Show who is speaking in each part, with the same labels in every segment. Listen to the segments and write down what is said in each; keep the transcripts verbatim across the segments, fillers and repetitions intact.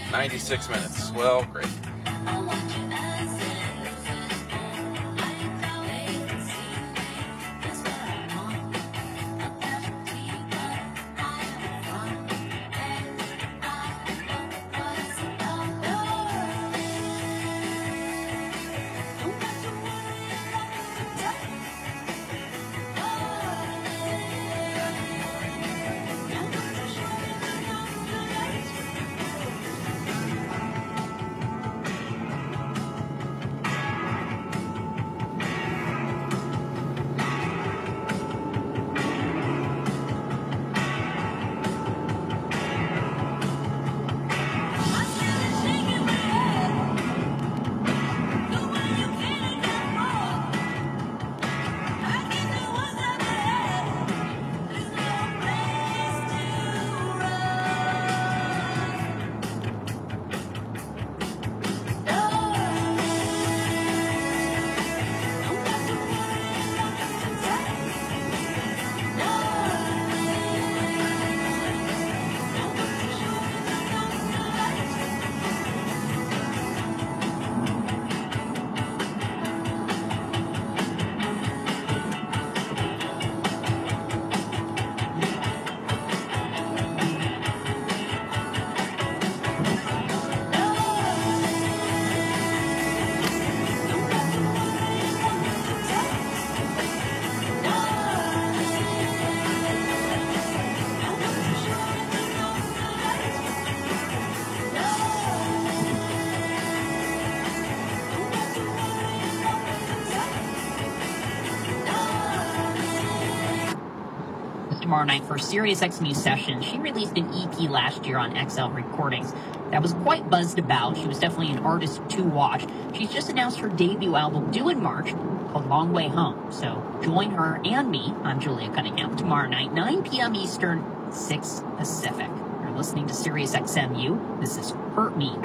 Speaker 1: ninety-six minutes. Well, great.
Speaker 2: Tomorrow night for SiriusX News Session. She released an E P last year on X L Recordings that was quite buzzed about. She was definitely an artist to watch. She's just announced her debut album due in March called Long Way Home. So join her and me, I'm Julia Cunningham, tomorrow night, nine p.m. Eastern, six Pacific. You're listening to SiriusXMU. This is Hurt Me.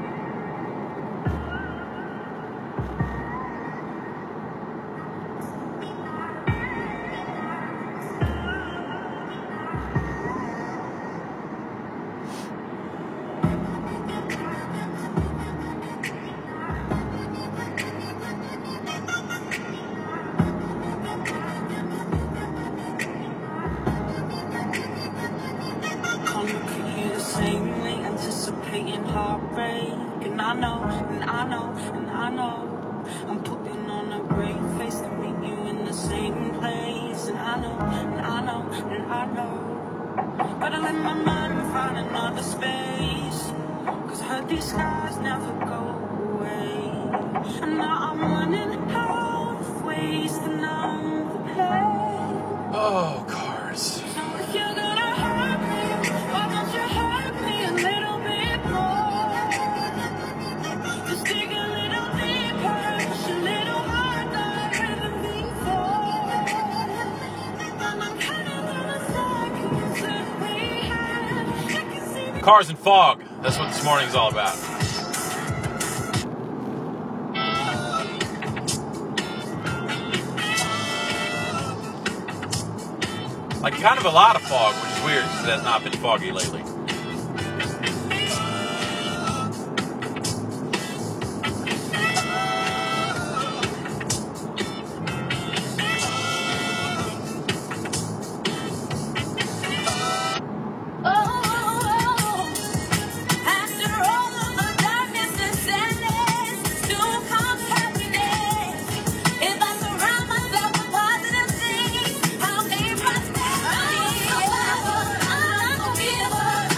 Speaker 1: Oh, cars. Cars and fog. That's what this morning's all about. Like kind of a lot of fog, which is weird because it has not been foggy lately.
Speaker 3: Give up.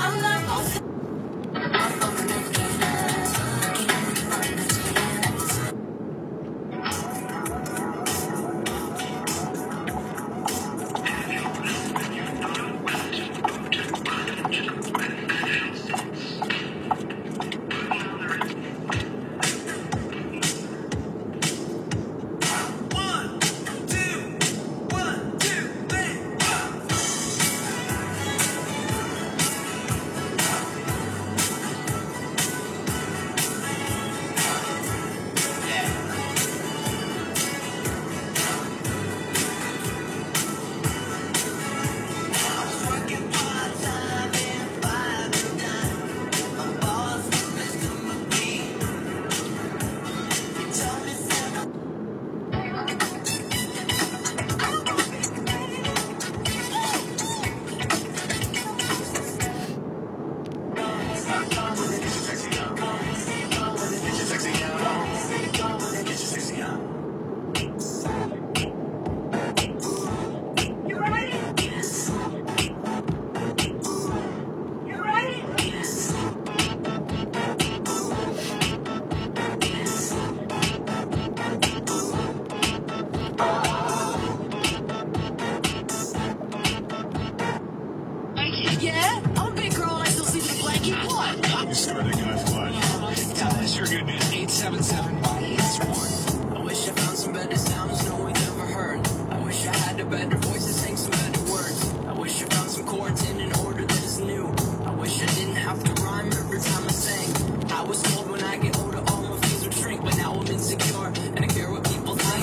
Speaker 3: You swear to God, what? Tell us your good news. eight seven seven Y S one.
Speaker 4: I wish I found some better sounds no one's ever heard. I wish I had a better voice to sing some better words. I wish I found some chords in an order that is new. I wish I didn't have to rhyme every time I sang. I was told when I get older all my fears would shrink, but now I'm insecure and I care what people think.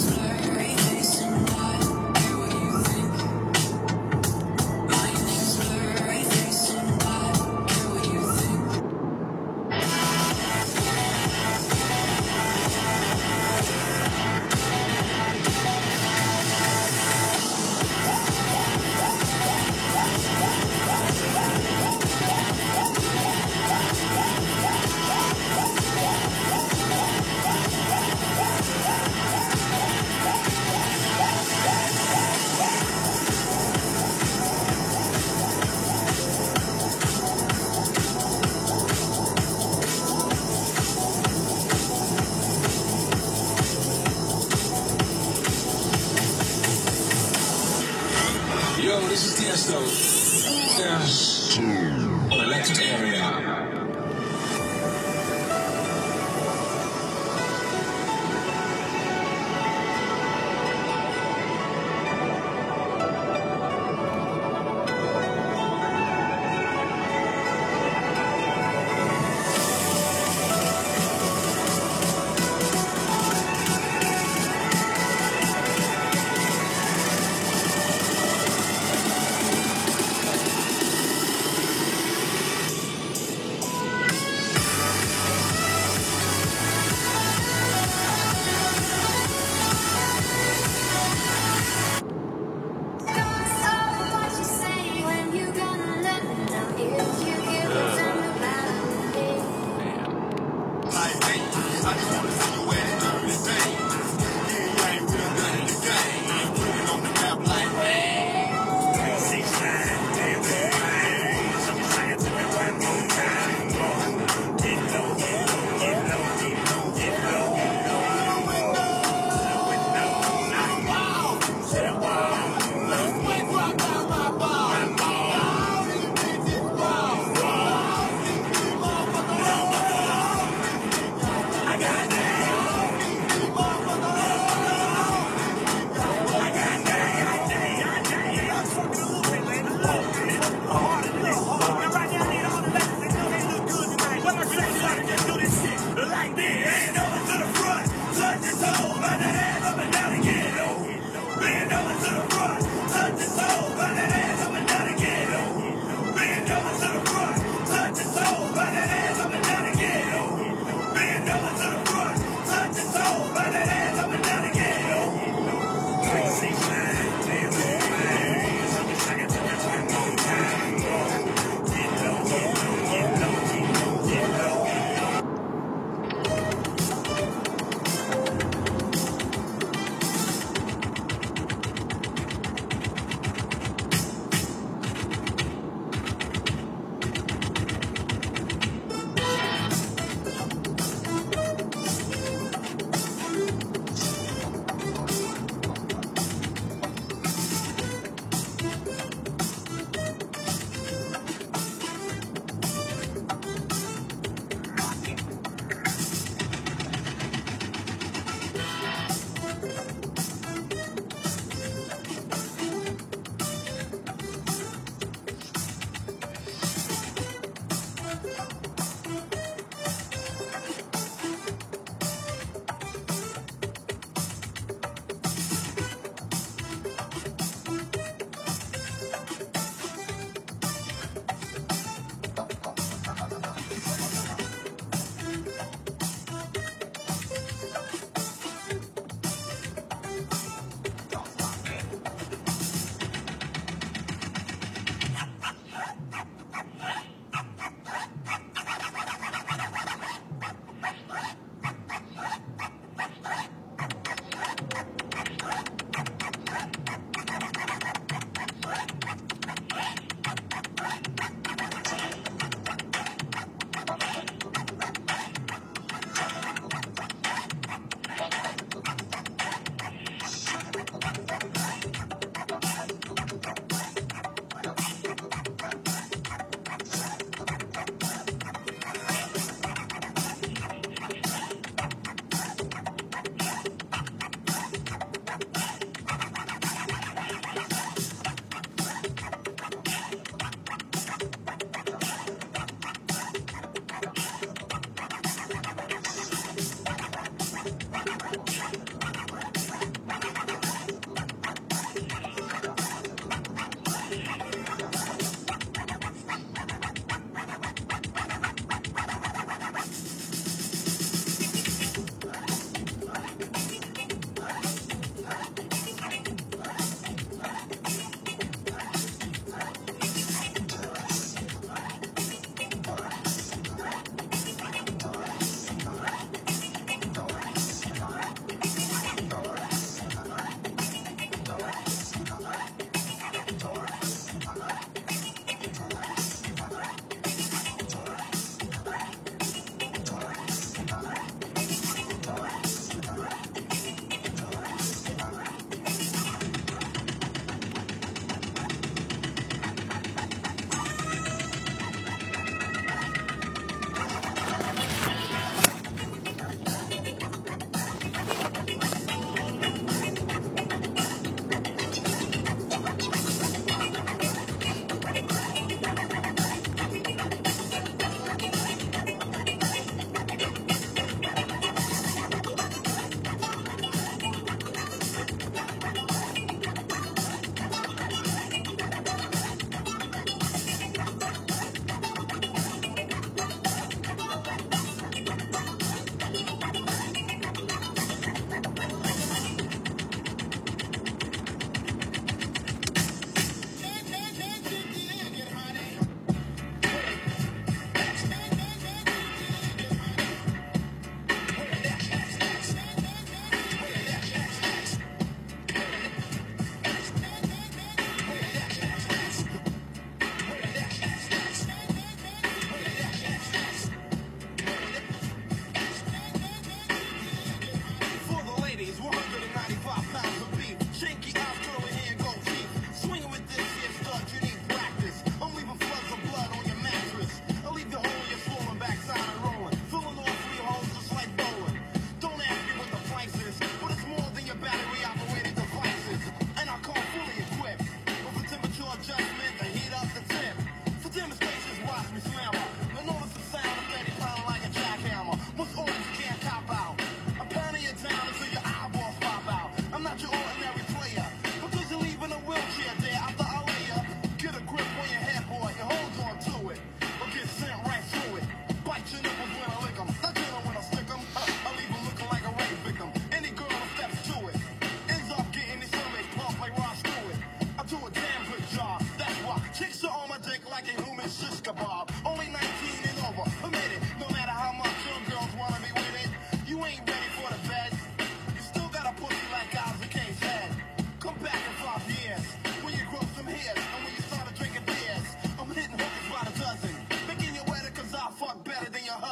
Speaker 3: Yo, this is Tiesto. Yes. Electric area.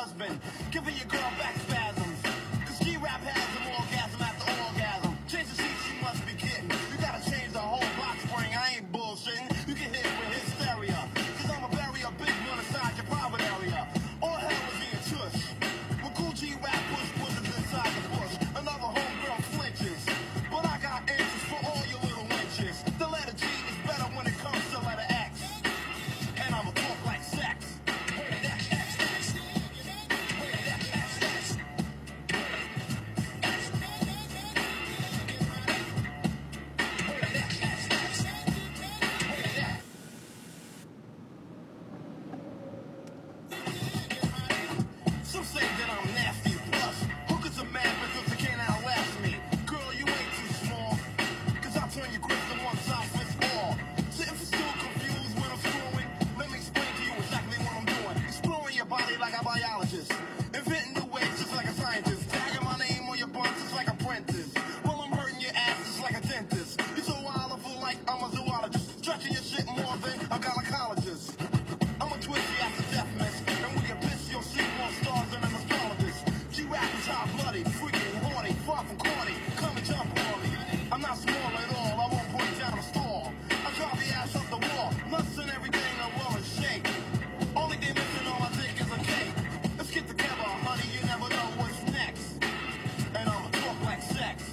Speaker 5: husband, giving your girl back spasms. Cause G-Rap has an orgasm after orgasm. Change the seat, she must be kidding. You gotta change the whole box spring, I ain't bullshitting. You can hit with hysteria, cause I'ma bury a big one inside your private area. All hell was being tush. When cool G-Rap push bullets inside the bush, another homegirl flinches. But I got answers for all your little wenches. The letter G is better when it comes to letter X. And I'ma talk like sex. Some say that I'm nasty plus. Hookers are mad because they can't outlast me. Girl, you ain't too small. Cause I'll turn your grip to one size fits all. So if you're still confused when I'm screwing, let me explain to you exactly what I'm doing. Exploring your body like a biologist. Inventing new ways just like a scientist. Tagging my name on your buns just like a apprentice. While I'm hurting your ass just like a dentist. You're so wild, I feel like I'm a zoologist. Stretching your shit more than a gynecologist. I'm a twisty after death miss. And when you piss, you'll see more stars than an astrologist. G-Rap is hot-blooded, freaking horny, far from corny. Come and jump on me. I'm not small at all, I won't break down a stall. I drop the ass up the wall, nuts and everything I will and shake. Only thing missing on my dick is a cake. Let's get together, honey, you never know what's next. And I'ma talk like sex.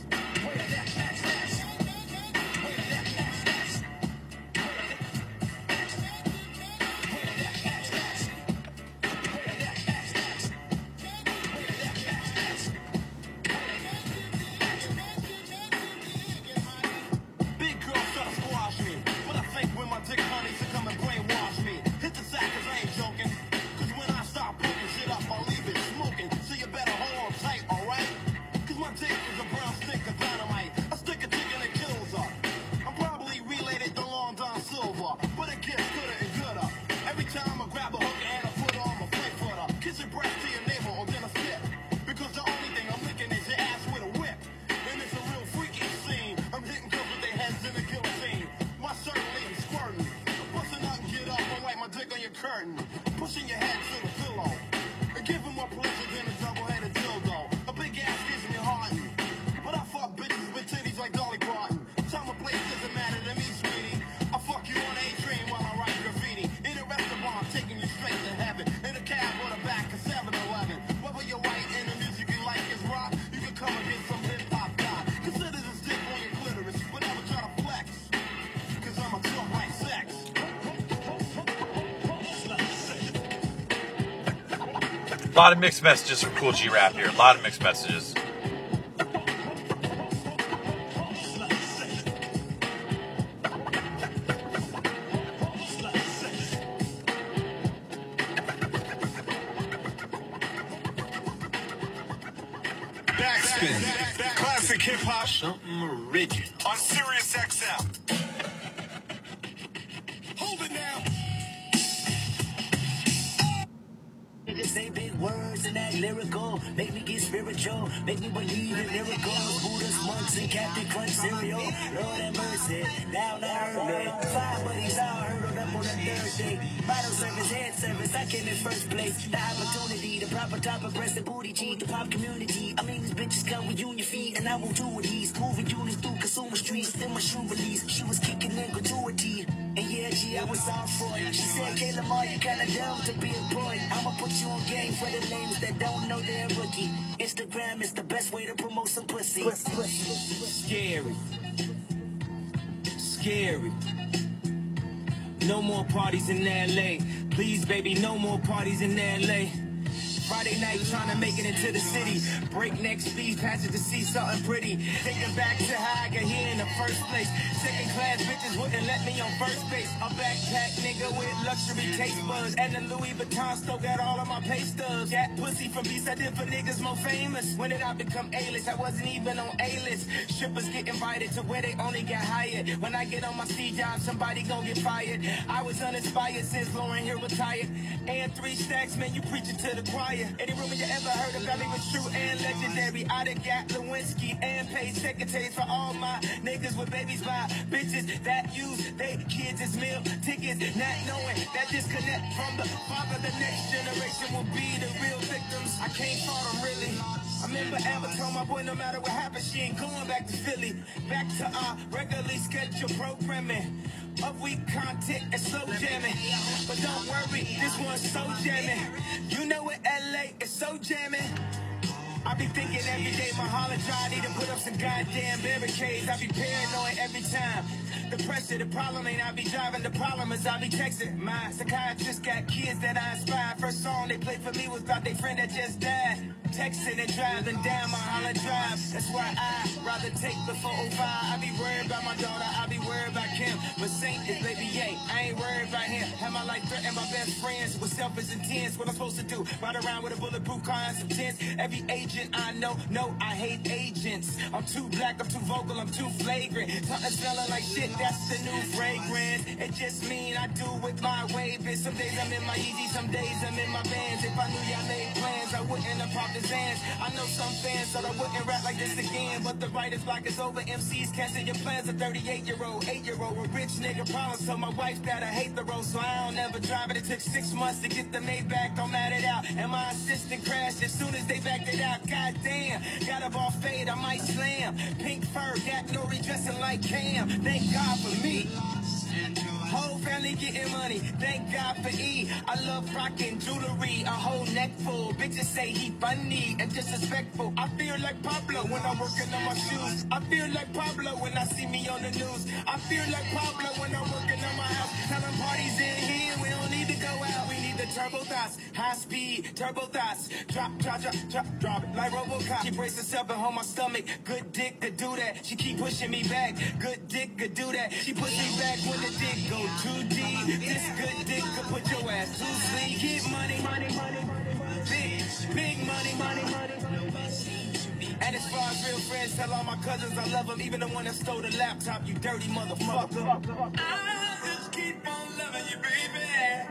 Speaker 5: Big girls try to squash me, but I think when my dick honeys to come and brainwash me. Hit the sack cause I ain't joking. Cause when I stop poking shit up, I'll leave it smoking. So you better hold on tight, alright? Cause my dick is a brown stick of dynamite. I stick a chick and it kills her. I'm probably related to Long John Silver, but it gets gooder and gooder. Every time I grab a hook and I put her on my flick footer. Kiss your breast to your neighbor or then I spit. Because the only thing I'm licking is your ass with a whip. And it's a real freaky scene. I'm hitting girls with their heads in the guillotine. My shirt leaves squirting. Busting out and get up and wipe my dick on your curtain. Pushing your head to the pillow. And giving more pleasure than a double-headed dildo. A big ass gives me heartin'. But I fuck bitches with titties like Dolly Parton. Time of place doesn't matter to me, sweetie. I fuck you on A train while I write graffiti. In a restaurant, taking you straight to heaven. In a cab or the back of seven eleven. Whether you're white and the music you like is rock, you can come and get some hip-hop guy. Consider this dick on your clitoris, but never try to flex. Cause I'ma talk like sex.
Speaker 1: A lot of mixed messages from Cool G-Rap here. A lot of mixed messages.
Speaker 3: Backspin. Classic hip hop. Something original. On Sirius X M. Hold it now.
Speaker 6: Niggas say big words and that lyrical. Make me get spiritual. Make me believe in miracles. Buddha's monks and Captain Crunch cereal. Lord have mercy. Down the earth. Five buddies all hurdled up on the third day. Bottle service, head service. I came in first place. The opportunity, the proper top of breast and booty cheek. The pop community. I mean, these bitches come with union feet. And I will do with these. Moving units through consumer streets. Then my shoe release. She was kicking in gratuity. And yeah, G, I was all for it. She said, K. Lamar, you kinda dumb to be employed. I'ma put you on game for the lames that don't know they're a rookie. Instagram is the best way to promote some pussy.
Speaker 7: Scary. Scary. No more parties in L A. Please, baby, no more parties in L A. Friday night trying to make it into the city. Breakneck speed, passage to see something pretty. Thinking back to how I got here in the first place. Second class bitches wouldn't let me on first base. A backpack nigga with luxury taste buds. And the Louis Vuitton still got all of my pay stubs. Got pussy from beats I did for niggas more famous. When did I become A-list? I wasn't even on A-list. Strippers get invited to where they only got hired. When I get on my C job, somebody gon' get fired. I was uninspired since Lauren Hill retired. And three stacks, man, you preaching to the choir. Any rumor you ever heard about me was true and legendary. I done got Lewinsky and paid secretaries for all my niggas with babies by bitches that use they kids as meal tickets. Not knowing that disconnect from the father, the next generation will be the real victim. I can't fault him really. I remember Amber told my boy no matter what happens, she ain't going back to Philly. Back to our regularly scheduled programming. Of week content and slow jamming. But don't worry, this one's so jamming. You know in L A it's so jamming. I be thinking every day my hard drive need to put up some goddamn barricades. I be paranoid every time. The pressure, the problem ain't I be driving. The problem is I be texting. My psychiatrist got kids that I inspire. First song they played for me was about their friend that just died. Texting and driving down my Holland Drive. That's why I rather take the four oh five. I be worried about my daughter, I be worried about Kim. But Saint is baby yay, I ain't worried about him. Have my life threatened by best friends with selfish intense. What I'm supposed to do? Ride around with a bulletproof car and some tents. Every agent I know, no, I hate agents. I'm too black, I'm too vocal, I'm too flagrant. Something smelling like shit, that's the new fragrance. It just mean I do with my way, bitch. Some days I'm in my Yeezy, some days I'm in my Vans. If I knew y'all made plans, I wouldn't have popped his hands. I know some fans thought I wouldn't rap like this again, but the writer's block is over. M Cs canceling your plans. A thirty-eight-year-old, eight-year-old, a rich nigga problem. So my wife gotta hate the road, so I don't ever drive it. It took six months to get the Maybach, don't matter it out. And my assistant crashed as soon as they backed it out. God damn, got a ball fade, I might slam. Pink fur, got no redressing like Cam. Thank God for me. Whole family getting money, thank God for E. I love rocking jewelry, a whole neck full. Bitches say he funny and disrespectful. I feel like Pablo when I'm working on my shoes. I feel like Pablo when I see me on the news. I feel like Pablo when I'm working on my house. Telling parties in here, we don't need to go out. We need the turbo thoughts, high speed, turbo thoughts. Drop, drop, drop, drop, drop it like Robocop. She brace herself and hold my stomach. Good dick could do that. She keep pushing me back. Good dick could do that. She push me back when the dick go too deep. This good dick could put your ass to sleep. Get money, money, money, big, big money, money, money. And as far as real friends, tell all my cousins I love them, even the one that stole the laptop, you dirty motherfucker. I just keep on loving you, baby.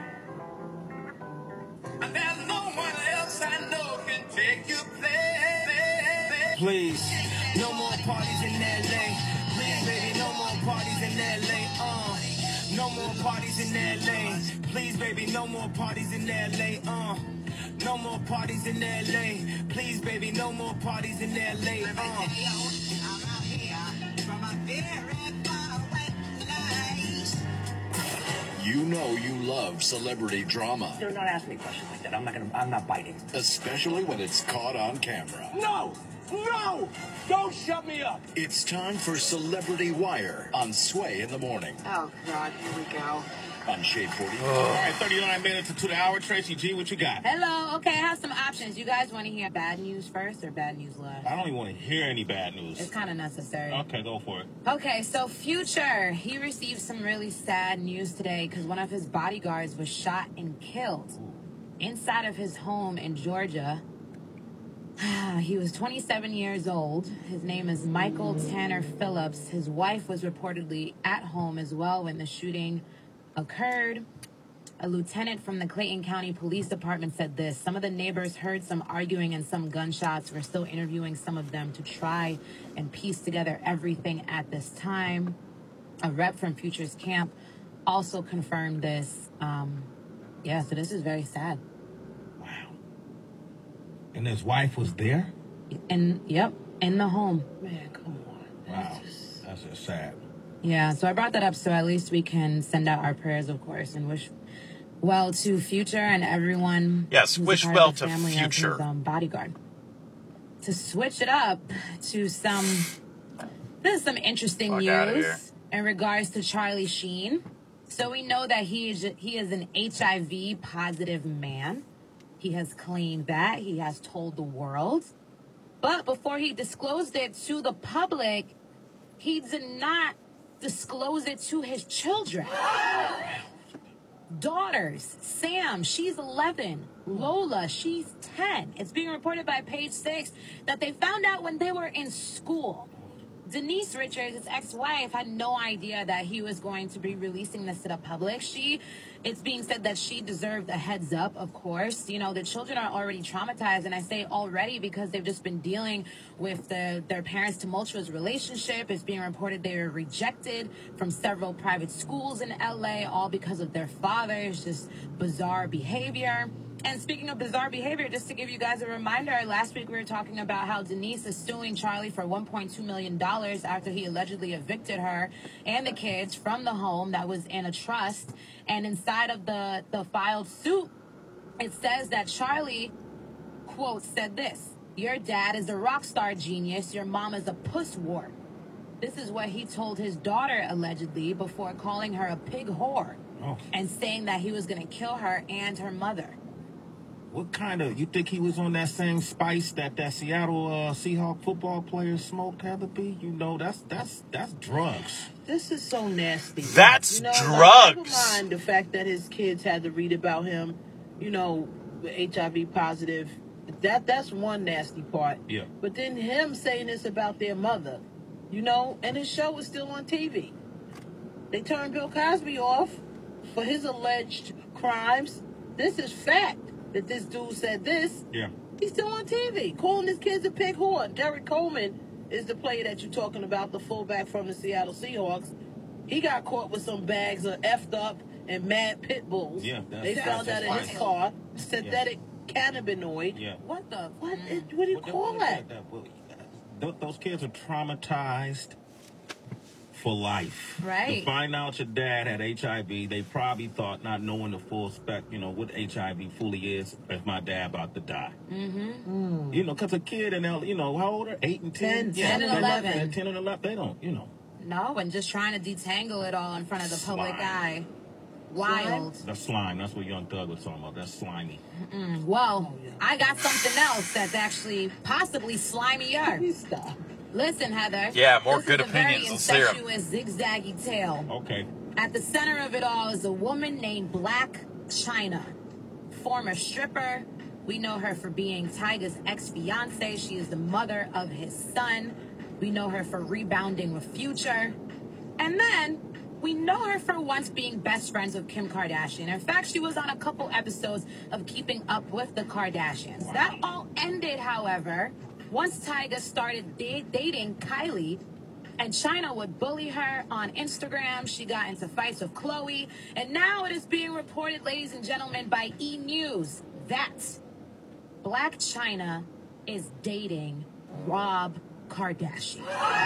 Speaker 7: And there's no one else I know can take your place. Please, no more parties in L A. Please, baby, no more parties in L A. Uh, no more parties in L A. Please, baby, no more parties in L A. Uh, no more parties in L A. Please, baby, no more parties in L A. Uh.
Speaker 8: You know you love celebrity drama.
Speaker 9: Do not ask me a question like that. I'm not gonna. I'm not biting.
Speaker 8: Especially when it's caught on camera.
Speaker 7: No! No! Don't shut me up!
Speaker 8: It's time for Celebrity Wire on Sway in the Morning.
Speaker 10: Oh, God, here we go.
Speaker 8: On Shade forty.
Speaker 1: All right, thirty-nine minutes into the hour. Tracy G, what you got?
Speaker 10: Hello. Okay, I have some options. You guys want to hear bad news first or bad news last?
Speaker 1: I don't even want to hear any bad news.
Speaker 10: It's kind of necessary.
Speaker 1: Okay, go for it.
Speaker 10: Okay, so Future, he received some really sad news today because one of his bodyguards was shot and killed inside of his home in Georgia. He was twenty-seven years old. His name is Michael Tanner Phillips. His wife was reportedly at home as well when the shooting occurred. A lieutenant from the Clayton County Police Department said this: some of the neighbors heard some arguing and some gunshots. We're still interviewing some of them to try and piece together everything at this time. A rep from Future's camp also confirmed this. Um, yeah, so this is very sad.
Speaker 1: Wow. And his wife was there?
Speaker 10: And, yep, in the home.
Speaker 9: Man, come on.
Speaker 1: Wow. That's just sad.
Speaker 10: Yeah, so I brought that up so at least we can send out our prayers, of course, and wish well to Future and everyone.
Speaker 1: Yes,
Speaker 10: who's
Speaker 1: wish
Speaker 10: a part
Speaker 1: well
Speaker 10: of the
Speaker 1: to
Speaker 10: family of
Speaker 1: Future.
Speaker 10: his, um, bodyguard. To switch it up to some, this is some interesting
Speaker 1: Fuck outta here.
Speaker 10: news in regards to Charlie Sheen. So we know that he is he is an H I V positive man. He has claimed that. He has told the world. But before he disclosed it to the public, he did not disclose it to his children. Daughters, Sam, she's eleven. Lola, she's ten. It's being reported by Page Six that they found out when they were in school. Denise Richards, his ex-wife, had no idea that he was going to be releasing this to the public. She, it's being said that she deserved a heads up, of course. You know, the children are already traumatized, and I say already because they've just been dealing with the, their parents' tumultuous relationship. It's being reported they were rejected from several private schools in L A, all because of their father's just bizarre behavior. And speaking of bizarre behavior, just to give you guys a reminder, last week we were talking about how Denise is suing Charlie for one point two million dollars after he allegedly evicted her and the kids from the home that was in a trust. And inside of the, the filed suit, it says that Charlie, quote, said this: "Your dad is a rock star genius. Your mom is a puss wart." This is what he told his daughter, allegedly, before calling her a pig whore
Speaker 11: Oh.
Speaker 10: and saying that he was going to kill her and her mother.
Speaker 11: What kind of, you think he was on that same spice that that Seattle uh, Seahawk football player smoked, Heather B? You know, that's that's that's drugs.
Speaker 12: This is so nasty.
Speaker 1: That's
Speaker 12: you know,
Speaker 1: drugs.
Speaker 12: Like, never mind the fact that his kids had to read about him, you know, H I V positive. That that's one nasty part.
Speaker 11: Yeah.
Speaker 12: But then him saying this about their mother, you know, and his show was still on T V. They turned Bill Cosby off for his alleged crimes. This is fact that this dude said this.
Speaker 11: Yeah.
Speaker 12: He's still on T V, calling his kids a pig whore. Derek Coleman is the player that you're talking about, the fullback from the Seattle Seahawks. He got caught with some bags of effed up and mad pit bulls.
Speaker 11: Yeah, that's-
Speaker 12: they
Speaker 11: that's
Speaker 12: found out in his
Speaker 11: fine.
Speaker 12: car, synthetic cannabinoid.
Speaker 11: Yeah.
Speaker 10: What the?
Speaker 12: What, what do you
Speaker 11: What they-
Speaker 12: call
Speaker 11: what
Speaker 12: that?
Speaker 11: that- well, th- Those kids are traumatized for life.
Speaker 10: Right.
Speaker 11: To find out your dad had H I V, they probably thought, not knowing the full spec, you know, what H I V fully is, if my dad about to die.
Speaker 10: Mm-hmm.
Speaker 11: You know, because a kid in L, you know, how old are eight and ten?
Speaker 10: ten, ten and
Speaker 11: they-
Speaker 10: eleven.
Speaker 11: ten and eleven, they don't, you know.
Speaker 10: No, and just trying to detangle it all in front of the public
Speaker 11: Slime.
Speaker 10: eye. Wild.
Speaker 11: That's slime. That's what Young Thug was talking about. That's slimy.
Speaker 10: Mm-mm. Well, I got something else that's actually possibly slimier.
Speaker 12: Stop.
Speaker 10: Listen, Heather.
Speaker 1: Yeah, more
Speaker 10: this
Speaker 1: good
Speaker 10: is a very
Speaker 1: opinions. Let's hear 'em.
Speaker 10: incestuous, zigzaggy tale.
Speaker 11: Okay.
Speaker 10: At the center of it all is a woman named Black China, former stripper. We know her for being Tyga's ex-fiance. She is the mother of his son. We know her for rebounding with Future. And then we know her for once being best friends with Kim Kardashian. In fact, she was on a couple episodes of Keeping Up with the Kardashians. That all ended, however, once Tyga started da- dating Kylie, and China would bully her on Instagram. She got into fights with Khloe. And now it is being reported, ladies and gentlemen, by E! News that Black China is dating Rob Kardashian.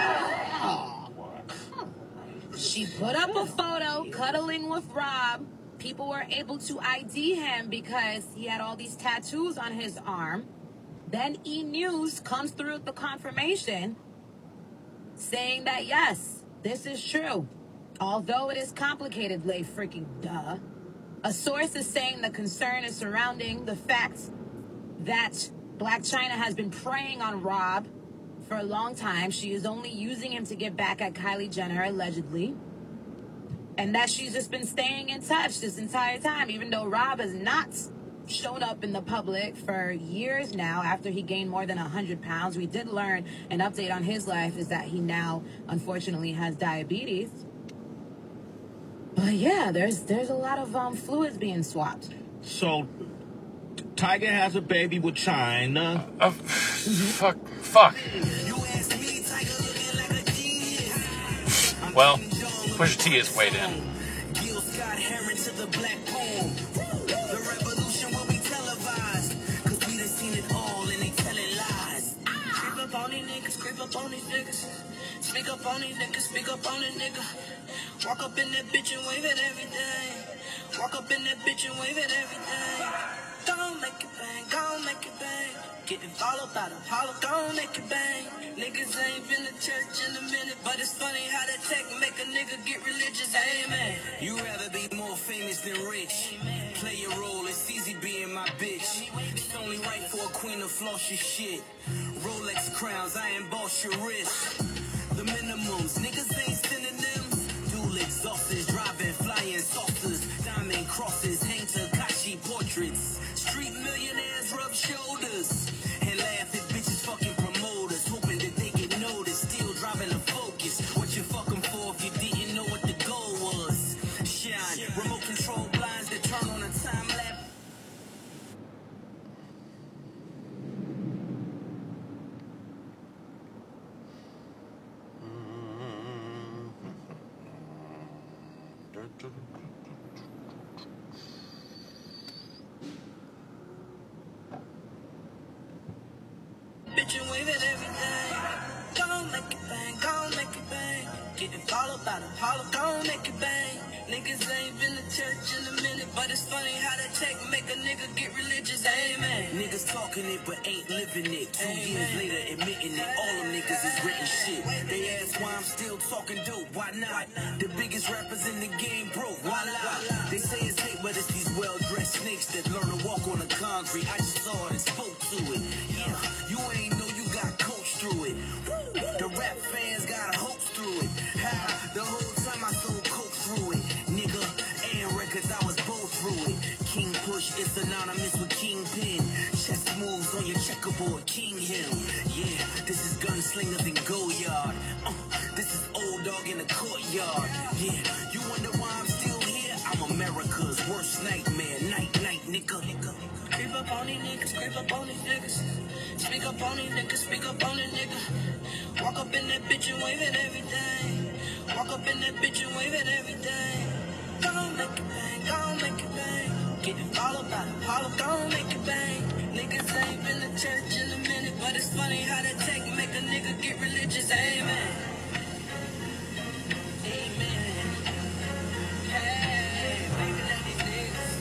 Speaker 10: She put up a photo cuddling with Rob. People were able to I D him because he had all these tattoos on his arm. Then E! News comes through with the confirmation saying that, yes, this is true. Although it is complicated, lay freaking duh. A source is saying the concern is surrounding the fact that Blac Chyna has been preying on Rob for a long time. She is only using him to get back at Kylie Jenner, allegedly. And that she's just been staying in touch this entire time, even though Rob has not shown up in the public for years now after he gained more than one hundred pounds. We did learn an update on his life is that he now, unfortunately, has diabetes. But yeah, there's there's a lot of um, fluids being swapped.
Speaker 11: So, Tyga has a baby with China.
Speaker 1: Uh, fuck. Fuck. Well, Pusha T is weighed in.
Speaker 6: Gil Scott Heron to the black poem. The revolution will be televised. Cause we done seen it all and they telling lies. Creep up on these niggas, creep up on these niggas. Speak up on these niggas, speak up on the nigga. Walk up in that bitch and wave at everything. Walk up in that bitch and wave at everything. Gon' make it bang, gon' make it bang. Getting followed by the Apollo, gon' make it bang. Niggas ain't been to church in a minute, but it's funny how the tech make a nigga get religious. Amen. You rather be more famous than rich. Play your role, it's easy being my bitch. It's only right for a queen to floss your shit. Rolex crowns, I emboss your wrist. The minimums, niggas ain't synonyms. Dual exhausters, driving, flying saucers. Diamond crosses, hang Takashi portraits. Street millionaires rub shoulders and laugh at bitches fucking promoters, hoping that they get noticed. Still driving a Focus. What you fucking for if you didn't know what the goal was? Shine, remote control blinds that turn on a time lapse.
Speaker 4: bitch and waving everything. Gon' make it bang, gon' make it bang. Getting followed by the Apollo, gon' make it bang. Niggas ain't been to church in a minute, but it's funny how that tech make a nigga get religious. Amen.
Speaker 6: Niggas talking it but ain't living it. Two Amen. Years later admitting it. All them niggas is written shit. They ask why I'm still talking dope. Why not? The biggest rappers in the game broke. Why not? They say it's hate, but it's these well-dressed snakes that learn to walk on the concrete. I just saw it and spoke to it. Yeah, you ain't know you got coached through it. The rap fans got hopes through it. How? The whole time I sold coke through it. Nigga, and records, I was both through it. King Push is synonymous with Kingpin. Chess moves on your checkerboard, King Him. Yeah, this is gunslingers in Goyard. Uh, this is old dog in the courtyard. Yeah, you wonder why I'm still here? I'm America's worst nightmare. Night, night, nigga.
Speaker 4: Creep up on these niggas, creep up on these niggas. Speak up on these niggas, speak up on these niggas. Walk up in that bitch and waving everything. Walk up in that bitch and waving everything. Gon' make it bang, gon' make it bang. Getting followed by the Apollo, gon' make it bang. Niggas ain't been to church in a minute, but it's funny how that tech make a nigga get religious. Amen. Amen. Hey, baby, let these niggas.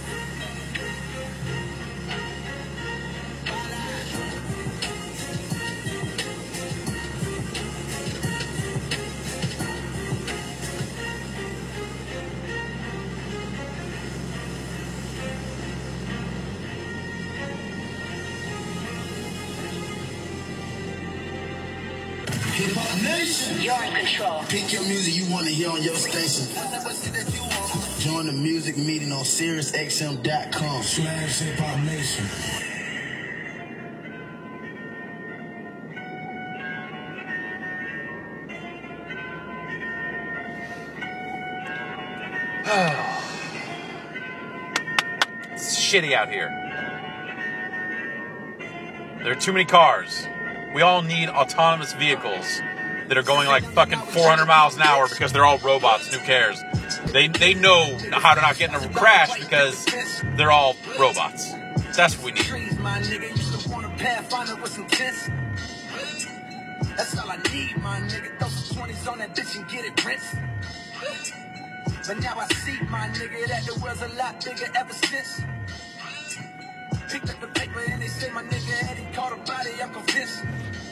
Speaker 13: Hip Hop Nation.
Speaker 4: You're in control.
Speaker 13: Pick your music you want to hear on your station. Join the music meeting on Sirius X M dot com.
Speaker 3: Slash Hip Hop Nation.
Speaker 1: It's shitty out here. There are too many cars. We all need autonomous vehicles that are going like fucking four hundred miles an hour because they're all robots. Who cares? They they know how to not get in a crash because they're all robots. That's what we need.
Speaker 6: That's all I need, my nigga. Throw some twenties on that bitch and get it rinsed. But now I see, my nigga, that the world's a lot bigger ever since. Picked up the paper and they say my nigga Eddie caught a body, I'm convinced.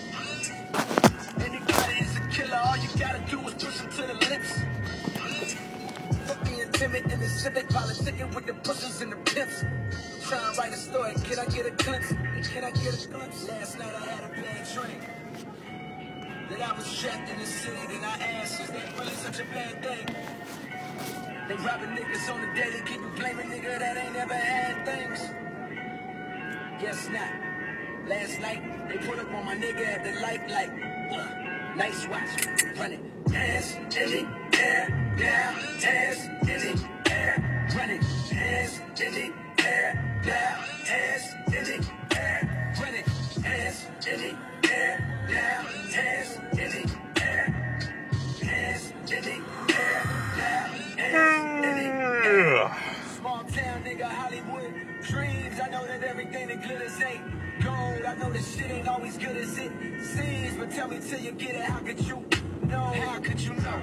Speaker 6: Anybody is a killer, all you gotta do is push him to the lips. Fuck being timid in the civic, politicking with the pushers and the pimps. Trying to write a story, can I get a glimpse? Can I get a glimpse? Last night I had a bad dream. That I was trapped in the city, then I asked, is that really such a bad thing? They robbing niggas on the daily, keep blaming nigga that ain't never had things. Guess not. Last night, they put up on my nigga at the light, like, uh, nice watch, running. Ass in the air, now, ass in the air, running. Ass in the air, now, ass in the air, running. Ass in the air, now, ass in the air, ass in the air, now, ass in the air. Small town nigga, Hollywood dreams. I know that everything that glitters ain't gold. I know this shit ain't always good as it seems. But tell me till you get it, how could you know? How could you know?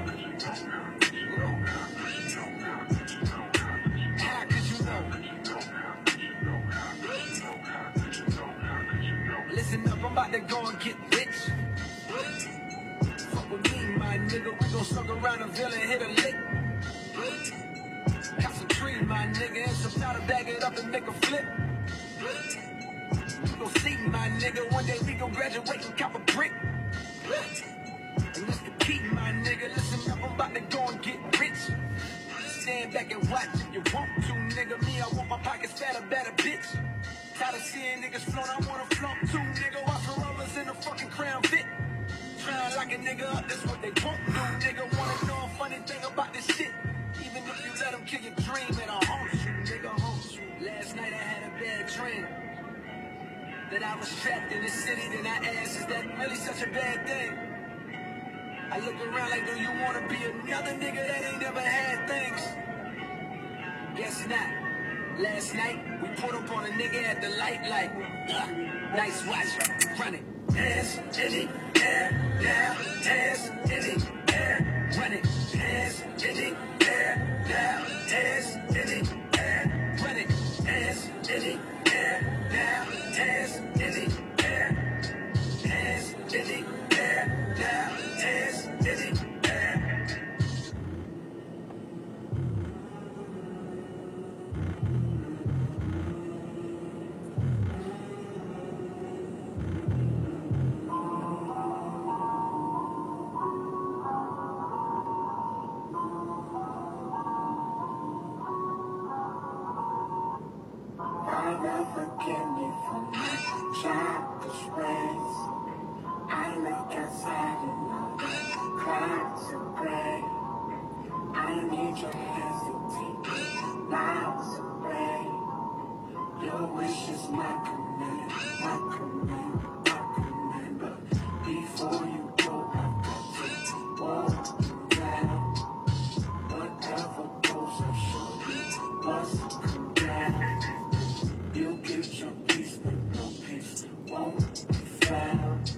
Speaker 6: How could you know? Listen up, I'm about to go and get rich. Fuck with me, my nigga. We gon' suck around the villa and hit a lick. Got some trees, my nigga, and some powder, bag it up and make a flip. You gon' see, my nigga, one day we gon' graduate and cop a brick. And that's the key, my nigga, listen up, I'm about to go and get rich. Stand back and watch if you want to, nigga. Me, I want my pockets fatter, better, bitch. Tired of seeing niggas float, I wanna flunk too, nigga. Watch the rollers in the fucking Crown Vic. Trying like a nigga up, that's what they won't do, nigga. Wanna know a funny thing about this shit? Even if you let them kill your dream, and I'll haunt you, nigga, haunt you. Last night I had a bad dream that I was trapped in the city. Then I asked, is that really such a bad thing? I look around like, do you wanna be another nigga that ain't never had things? Guess not. Last night we
Speaker 7: Put up on a nigga at the light, like, uh, nice watch, run it. Hands in the air, yeah, hands in the air, run it. Hands in the air, yeah, hands in the air, run it. Hands in the air, yeah, hands in the air, hands in the air, yeah, hands in the air.
Speaker 4: I never forgive me for my childish ways. I look outside and all the clouds are gray. I need your hands to take me miles away. Your wish is my command, my command, my command. But before you go, I've got to walk you down. Whatever goes, I'll show you what's come down. You get your peace, but no peace won't be found.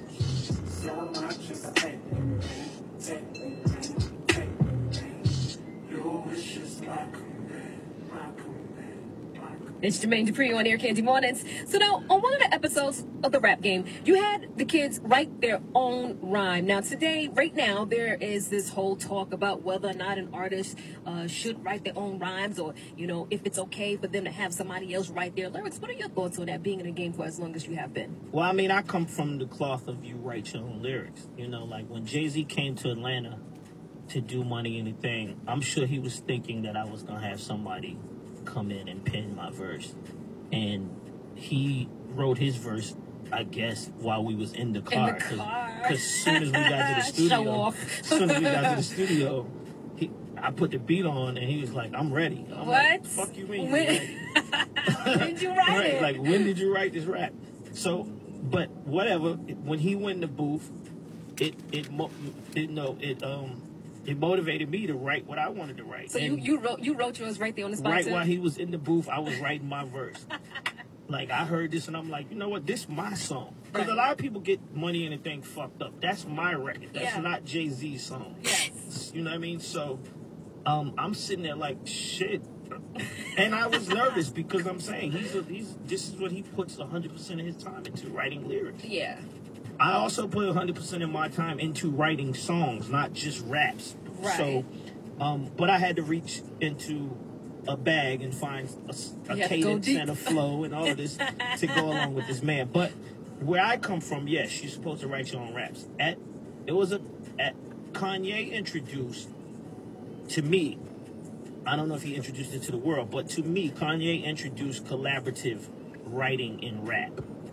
Speaker 4: So much is taking me, taking me, taking me. Your wish is my command, my command, my command.
Speaker 14: It's Jermaine Dupri on Air Candy Mornings. So now, on one of the episodes of the rap game, you had the kids write their own rhyme. Now today, right now, there is this whole talk about whether or not an artist uh, should write their own rhymes, or, you know, if it's okay for them to have somebody else write their lyrics. What are your thoughts on that, being in the game for as long as you have been?
Speaker 11: Well, I mean, I come from the cloth of you write your own lyrics. You know, like when Jay-Z came to Atlanta to do Money Anything, I'm sure he was thinking that I was going to have somebody come in and pen my verse. And he wrote his verse, I guess, while we was in the car.
Speaker 14: In the car.
Speaker 11: Because as soon as we got to the studio,
Speaker 14: Show off.
Speaker 11: as soon as we got to the studio, he, I put the beat on, and he was like, I'm ready. I'm
Speaker 14: What?
Speaker 11: Like, fuck you mean?
Speaker 14: When,
Speaker 11: You're ready?
Speaker 14: when did you write
Speaker 11: Right,
Speaker 14: it?
Speaker 11: like, when did you write this rap? So, but whatever. When he went in the booth, it it mo- it no it um it motivated me to write what I wanted to write.
Speaker 14: So you,
Speaker 11: And
Speaker 14: you wrote you wrote yours right there on the spot
Speaker 11: right
Speaker 14: too?
Speaker 11: while he was in the booth, I was writing my verse. Like, I heard this and I'm like, you know what? This my song. Because
Speaker 14: Right.
Speaker 11: a lot of people get Money Anything fucked up. That's my record. That's
Speaker 14: Yeah.
Speaker 11: not Jay-Z's song.
Speaker 14: Yes.
Speaker 11: You know what I mean? So, um, I'm sitting there like, shit. And I was nervous because I'm saying he's a, he's this is what he puts one hundred percent of his time into, writing lyrics.
Speaker 14: Yeah.
Speaker 11: I also put one hundred percent of my time into writing songs, not just raps.
Speaker 14: Right.
Speaker 11: So, um, but I had to reach into a bag and find a, s- a
Speaker 14: You have to go
Speaker 11: cadence
Speaker 14: deep.
Speaker 11: and a flow and all of this to go along with this man. But where I come from, yes, you're supposed to write your own raps. At it was a at Kanye introduced to me. I don't know if he introduced it to the world, but to me, Kanye introduced collaborative writing in rap.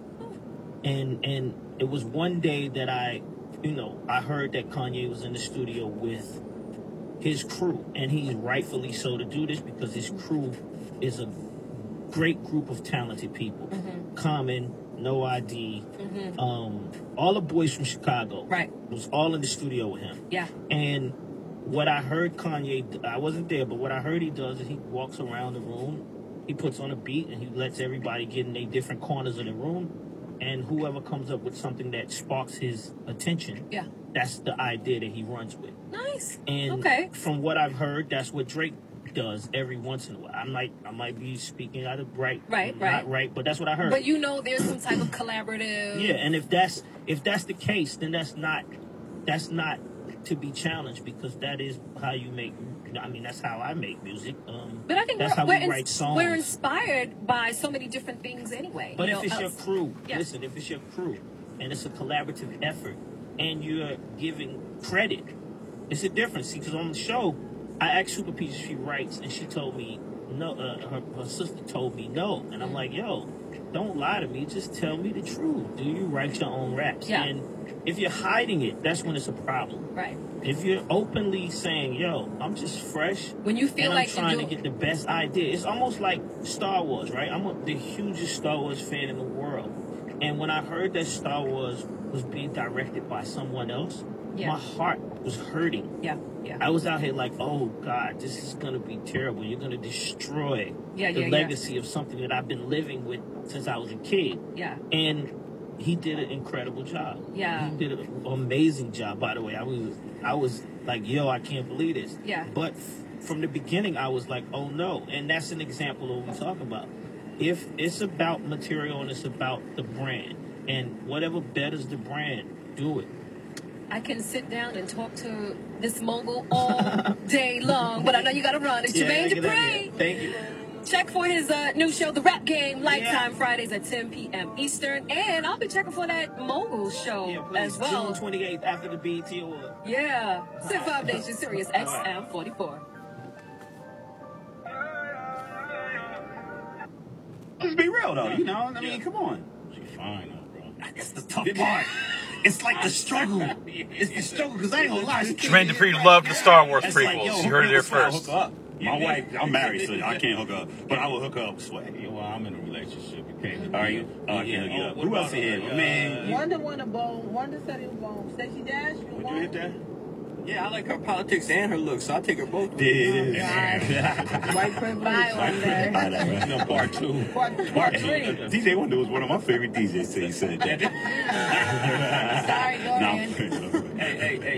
Speaker 11: And and it was one day that I, you know, I heard that Kanye was in the studio with his crew, and he's rightfully so to do this because his crew is a great group of talented people.
Speaker 14: Mm-hmm.
Speaker 11: Common, No I D,
Speaker 14: Mhm.
Speaker 11: um, all the boys from Chicago.
Speaker 14: Right.
Speaker 11: Was all in the studio with him.
Speaker 14: Yeah.
Speaker 11: And what I heard Kanye, I wasn't there, but what I heard he does is he walks around the room, he puts on a beat, and he lets everybody get in their different corners of the room, and whoever comes up with something that sparks his attention,
Speaker 14: Yeah.
Speaker 11: that's the idea that he runs with.
Speaker 14: Nice.
Speaker 11: And
Speaker 14: Okay.
Speaker 11: from what I've heard, that's what Drake does every once in a while. I might I might be speaking out of right,
Speaker 14: Right,
Speaker 11: not
Speaker 14: right.
Speaker 11: right, but that's what I heard.
Speaker 14: But you know there's some type of collaborative.
Speaker 11: Yeah, and if that's if that's the case, then that's not that's not to be challenged because that is how you make. I mean, that's how I make music. Um,
Speaker 14: But I think
Speaker 11: that's
Speaker 14: we're,
Speaker 11: how
Speaker 14: we're,
Speaker 11: we
Speaker 14: ins-
Speaker 11: write songs.
Speaker 14: we're inspired by so many different things anyway.
Speaker 11: But
Speaker 14: you
Speaker 11: if
Speaker 14: know,
Speaker 11: it's your
Speaker 14: us-
Speaker 11: crew,
Speaker 14: Yeah.
Speaker 11: listen, if it's your crew and it's a collaborative effort and you're giving credit, it's a difference. See, because on the show, I asked Super Peach if she writes, and she told me no. Uh, her, her sister told me no, and I'm like, yo, don't lie to me. Just tell me the truth. Do you write your own raps?
Speaker 14: Yeah.
Speaker 11: And if you're hiding it, that's when it's a problem.
Speaker 14: Right.
Speaker 11: If you're openly saying, yo, I'm just fresh.
Speaker 14: When you feel
Speaker 11: and
Speaker 14: like
Speaker 11: I'm
Speaker 14: you're
Speaker 11: trying to
Speaker 14: doing-
Speaker 11: get the best idea. It's almost like Star Wars, right? I'm a, the hugest Star Wars fan in the world. And when I heard that Star Wars was being directed by someone else,
Speaker 14: Yeah.
Speaker 11: my heart was hurting.
Speaker 14: Yeah, yeah.
Speaker 11: I was out here like, oh God, this is gonna be terrible. You're gonna destroy
Speaker 14: Yeah,
Speaker 11: the
Speaker 14: yeah, yeah.
Speaker 11: legacy of something that I've been living with since I was a kid.
Speaker 14: Yeah.
Speaker 11: And he did an incredible job.
Speaker 14: Yeah.
Speaker 11: He did an amazing job, by the way. I was, I was like, yo, I can't believe this.
Speaker 14: Yeah.
Speaker 11: But f- from the beginning, I was like, oh no. And that's an example of what we're talking about. If it's about material and it's about the brand, and whatever betters the brand, do it.
Speaker 14: I can sit down and talk to this mogul all day long, but I know you gotta run. It's
Speaker 11: Yeah,
Speaker 14: Jermaine
Speaker 11: get out
Speaker 14: Dupri.
Speaker 11: here. Thank you.
Speaker 14: Check for his uh, new show, The Rap Game, Lifetime,
Speaker 11: Yeah.
Speaker 14: Fridays at ten p.m. Eastern. And I'll be checking for that mogul show
Speaker 11: Yeah, please.
Speaker 14: as well.
Speaker 11: June twenty-eighth after the B E T Award.
Speaker 14: Yeah. Sit five Nation, Sirius X M forty-four.
Speaker 15: Let's be real though, you know. I mean, come on.
Speaker 8: She's fine though, bro.
Speaker 15: That's the tough part. It's like the struggle. It's the struggle because I ain't gonna lie.
Speaker 1: Jermaine Dupri loved the Star Wars
Speaker 15: It's like,
Speaker 1: prequels.
Speaker 15: yo,
Speaker 1: You heard it here
Speaker 15: hook me up
Speaker 1: first.
Speaker 15: before I hook up. My wife, I'm married, so I can't hook up. But I will hook her up with Sway.
Speaker 8: Yeah, well, I'm in a relationship. You can't.
Speaker 15: Are you? Oh, I can't hook you up. Who else in here? Man.
Speaker 12: Wonder won a bone. Wonder said he was bone. Stacey Dash, you
Speaker 15: Would
Speaker 12: won?
Speaker 15: you hit that?
Speaker 16: Yeah, I like her politics and her looks, so I'll take her both.
Speaker 15: Yeah.
Speaker 12: White privilege on there.
Speaker 15: All right, no, part two.
Speaker 12: Part,
Speaker 15: Part two. D J Wonder was one of my favorite D Js, so he said that.
Speaker 12: Sorry, Dorian.
Speaker 15: No. Hey, hey, hey.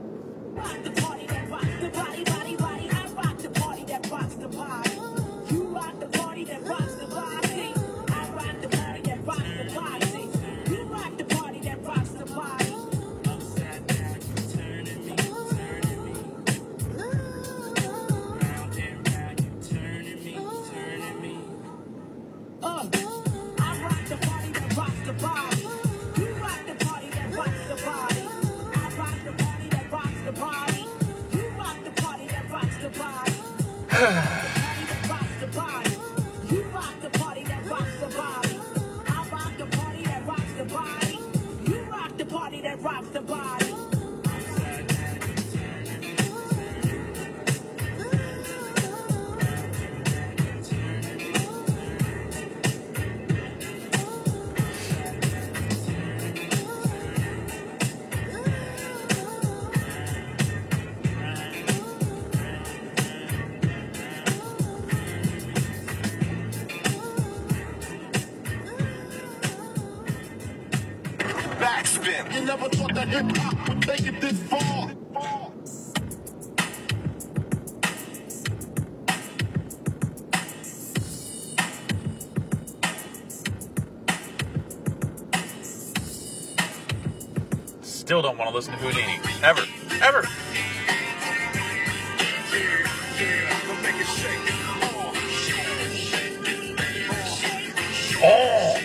Speaker 5: Backspin. You never thought that hip hop would take it this far.
Speaker 1: Still don't want to listen to Houdini. Ever. Ever. Oh!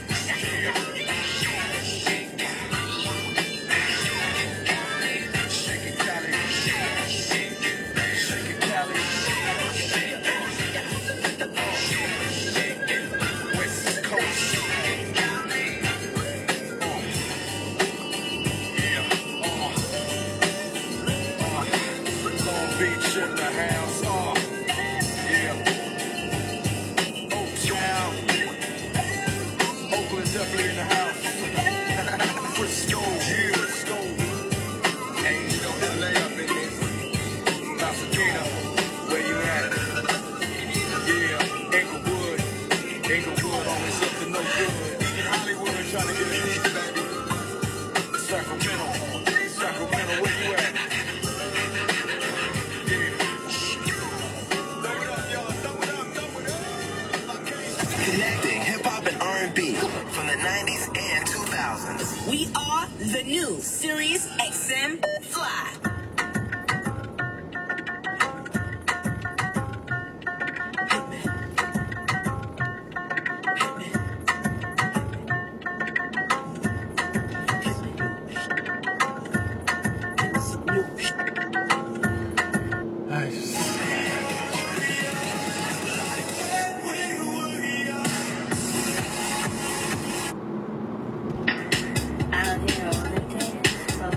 Speaker 6: Connecting hip hop and R and B from the nineties and two thousands.
Speaker 17: We are the new Sirius X M Fly.
Speaker 18: Out here on the dance floor.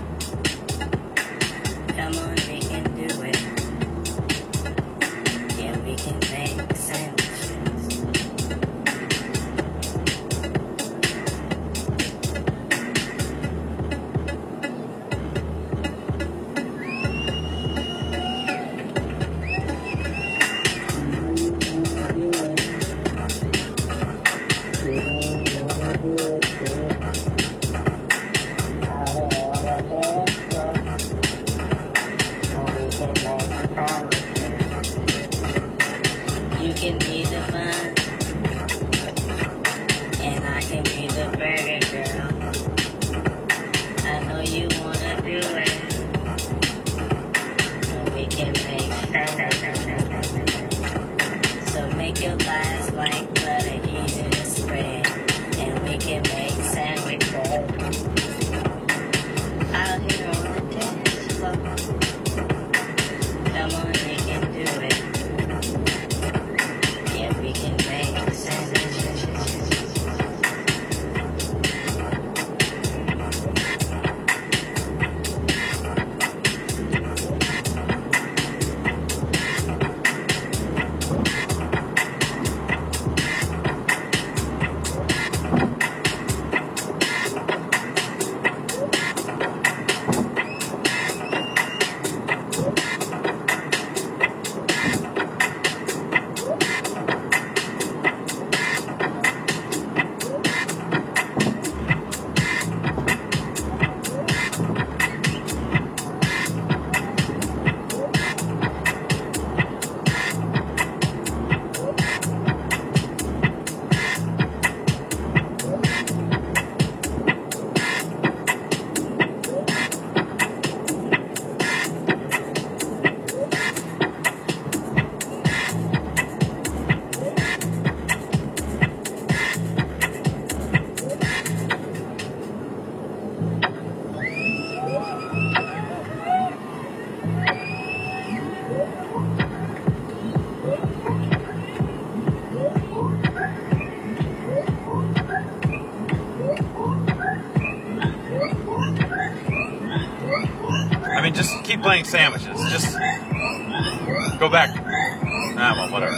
Speaker 18: Come on, we can do it. Yeah, we can make sandwiches. pretty girl. I know you wanna do it. So we can make sense. So make your thighs like butter, easy to spread. And we can make sandwich roll. Out here on the dance floor. Come on, we can do it. Yeah, we can make sense.
Speaker 1: I mean, just keep playing sandwiches. Just go back. Ah, well, whatever.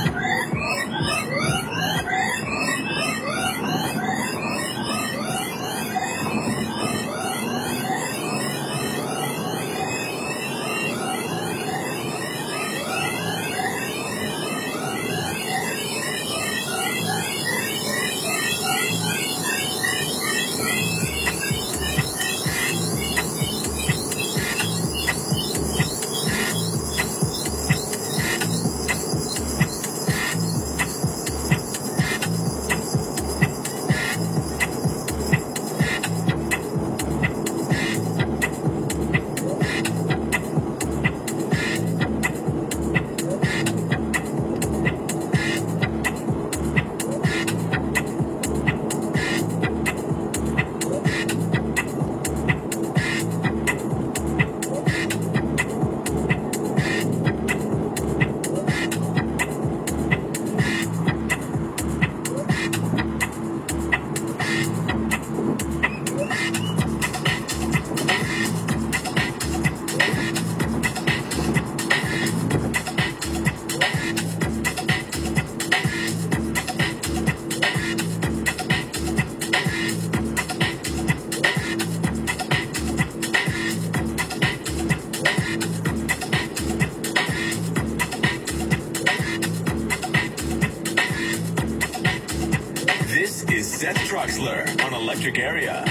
Speaker 8: This is Seth Troxler on Electric Area.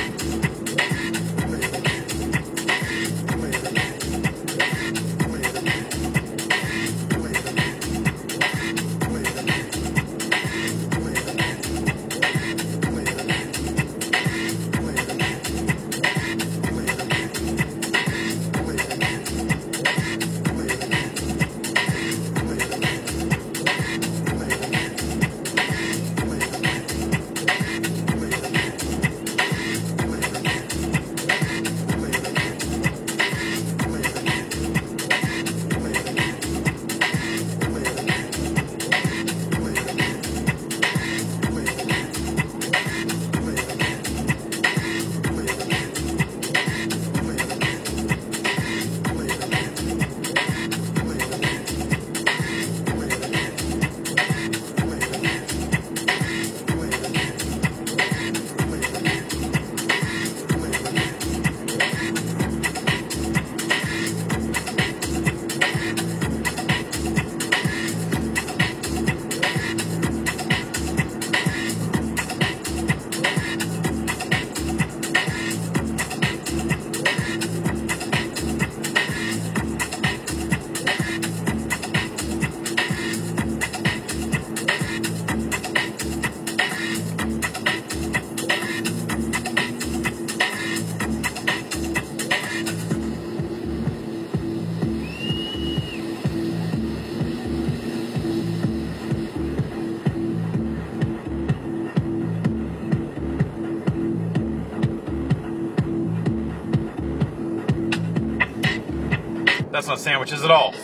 Speaker 1: That's not sandwiches at all.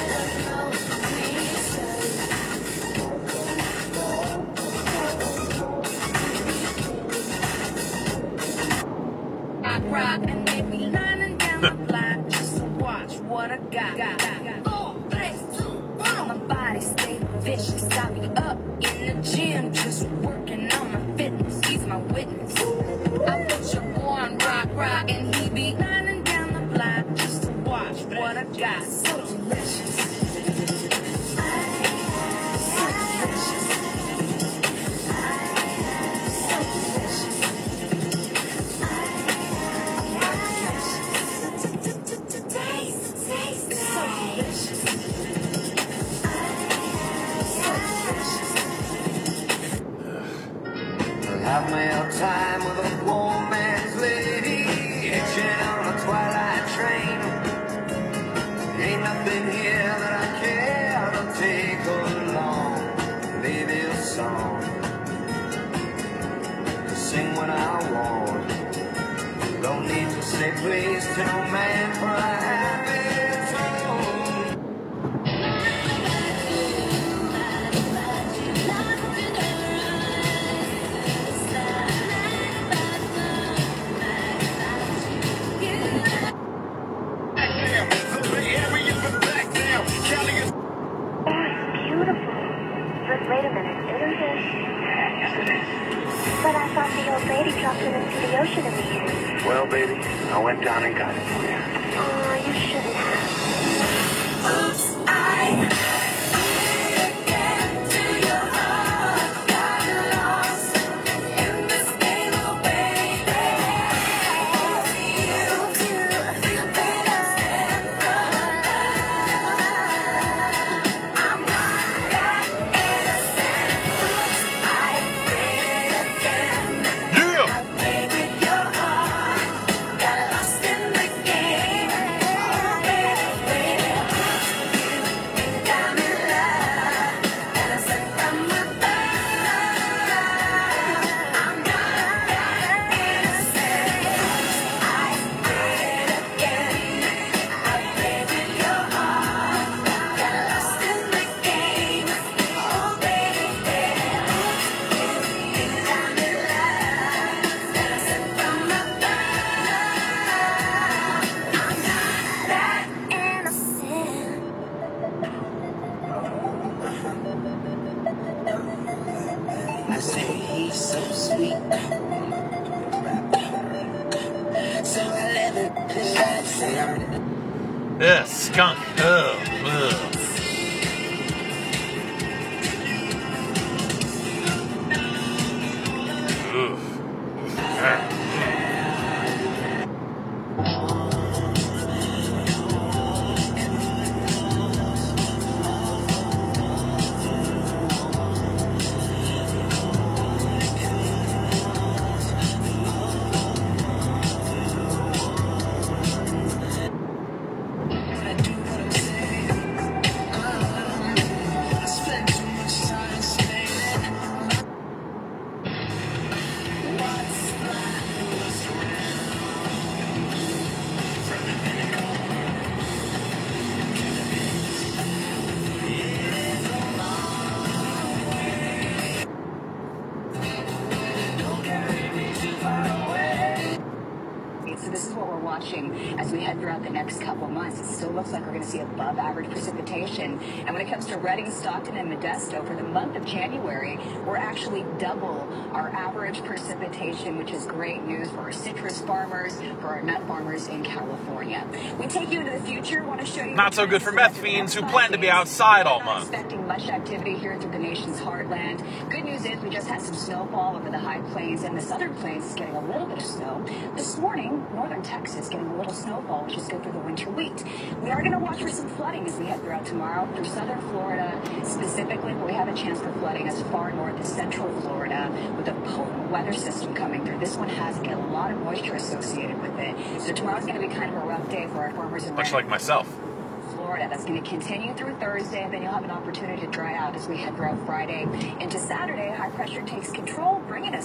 Speaker 4: Rock and make me lining down the block just to watch what I got. got, got. Four, three, two, one. My body stay vicious. Got me up in the gym just working on my fitness. He's my witness. I put your boy on rock, rock, and he be lining down the block just to watch what I got. So delicious. Have my old time with a poor man's lady, hitching on a twilight train. Ain't nothing here that I care to take along. Baby, a song to sing when I want. Don't need to say please to no man for a happy tone.
Speaker 19: Wait a minute, isn't this? Yes, it is. But I thought the old lady dropped it into the ocean in the evening.
Speaker 4: Well, baby, I went down and got it for you.
Speaker 19: Oh, you shouldn't have.
Speaker 4: Oops, I... I say he's so sweet. So I let it say I'm
Speaker 1: Ugh, skunk. Ugh, ugh. Ugh. Ah.
Speaker 20: So this is what we're watching as we head throughout the next couple months. It still looks like we're going to see above average precipitation. And when it comes to Redding, Stockton, and Modesto, for the month of January, we're actually double our average precipitation, which is great news for our citrus farmers, for our nut farmers in California. We take you into the future. Want to show you
Speaker 1: Not so good for meth fiends who plan to be outside all month.
Speaker 20: Expecting much activity here through the nation's heartland. Good news is we just had some snowfall over the high plains, and the southern plains is getting a little bit of snow. This morning, northern Texas getting a little snowfall, which is good for the winter wheat. We are going to watch for some flooding as we head throughout tomorrow through southern Florida specifically, but we have a chance for flooding as far north as central Florida with a potent weather system coming through. This one has a lot of moisture associated with it. So tomorrow's going to be kind of a rough day for our farmers and
Speaker 1: Much like myself.
Speaker 20: Florida. That's going to continue through Thursday, and then you'll have an opportunity to dry out as we head throughout Friday into Saturday. High pressure takes control, bringing us really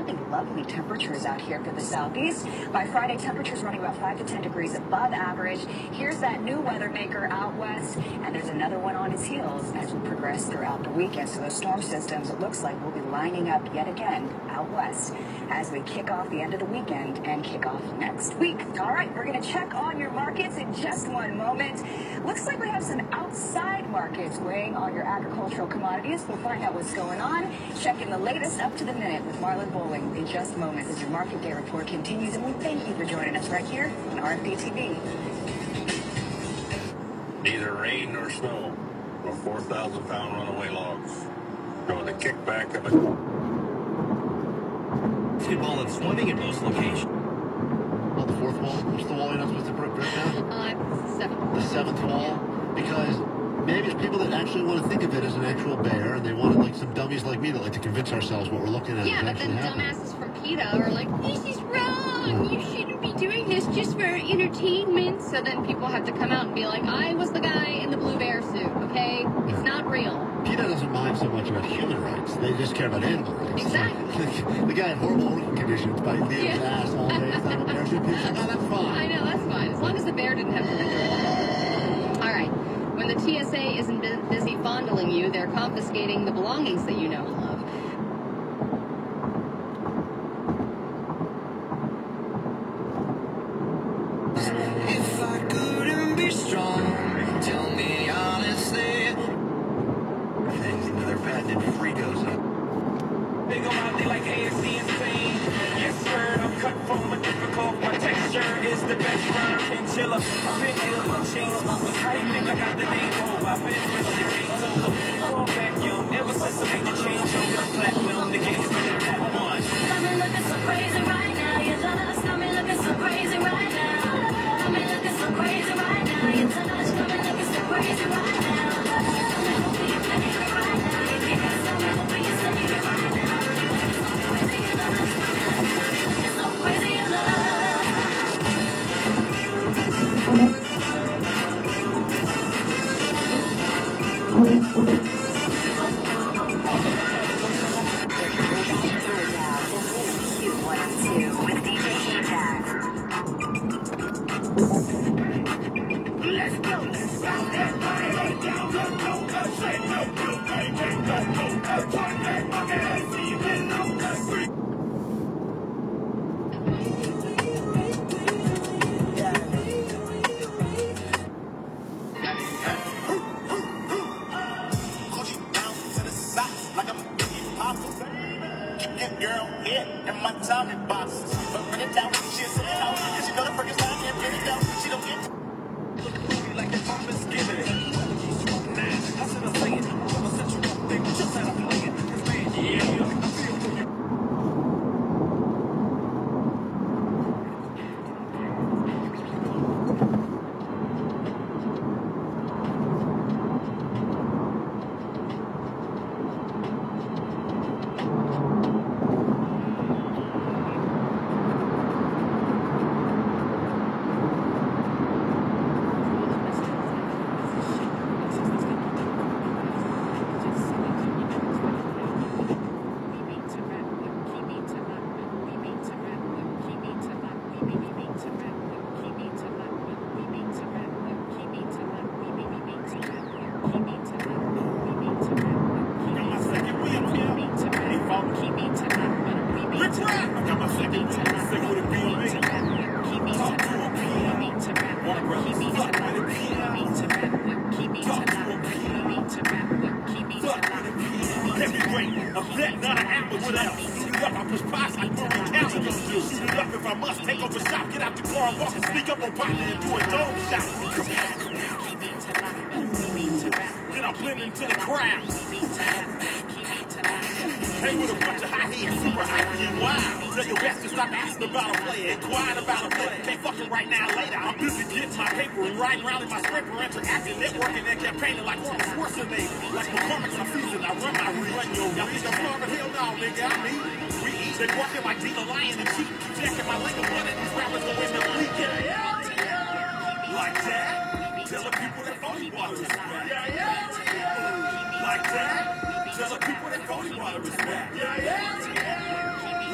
Speaker 20: really lovely temperatures out here for the southeast. By Friday, temperatures running about five to ten degrees above average. Here's that new weather maker out west, and there's another one on its heels as we progress throughout the weekend. So those storm systems, it looks like, will be lining up yet again out west as we kick off the end of the weekend and kick off next week. All right, we're going to check on your markets in just one moment. Looks like we have some outside markets weighing on your agricultural commodities. We'll find out what's going on. Checking the latest up to the minute with Marlon Bowling in just moments as your market day report continues. And we thank you for joining us right here on R F P T V.
Speaker 21: Neither rain nor snow, nor four thousand pound runaway logs. Going to kick back up a
Speaker 22: basketball and swimming in most locations.
Speaker 23: Oh, the fourth wall? What's the wall you're not supposed to break, break down?
Speaker 24: Uh, seventh.
Speaker 23: The seventh wall? Because maybe it's people that actually want to think of it as an actual bear, and they want like some dummies like me that like to convince ourselves what we're looking at
Speaker 24: Yeah,
Speaker 23: is
Speaker 24: but
Speaker 23: actually
Speaker 24: then
Speaker 23: happening.
Speaker 24: dumbasses from PETA are like, this is wrong. You shouldn't be doing this just for entertainment. So then people have to come out and be like, I was the guy in the blue bear suit, okay? It's not real.
Speaker 23: PETA doesn't mind so much about human rights. They just care about animal rights.
Speaker 24: Exactly.
Speaker 23: The guy had horrible working conditions by Leo's
Speaker 24: Yeah.
Speaker 23: ass all day. It's not a parachute picture. No, that's fine.
Speaker 24: I know, that's fine. As long as the bear didn't have to enjoy. All right. When the T S A isn't bu- busy fondling you, they're confiscating the belongings that you know and love.
Speaker 4: If I couldn't be strong, tell me honestly.
Speaker 23: Another patented Fritos up.
Speaker 7: They go out there like A S C insane. Yes, sir, I'm cut from a difficult. My texture is the best rhyme chinchilla. I've been ill, my chain smoker. I think I got the name over. I've been with the game over. All back young, ever since I made the change over. Platinum, the game's been at that one.
Speaker 4: Got me looking so crazy right now. You just got me looking so crazy right now. Got me looking so crazy right now. You just got me looking so crazy right now.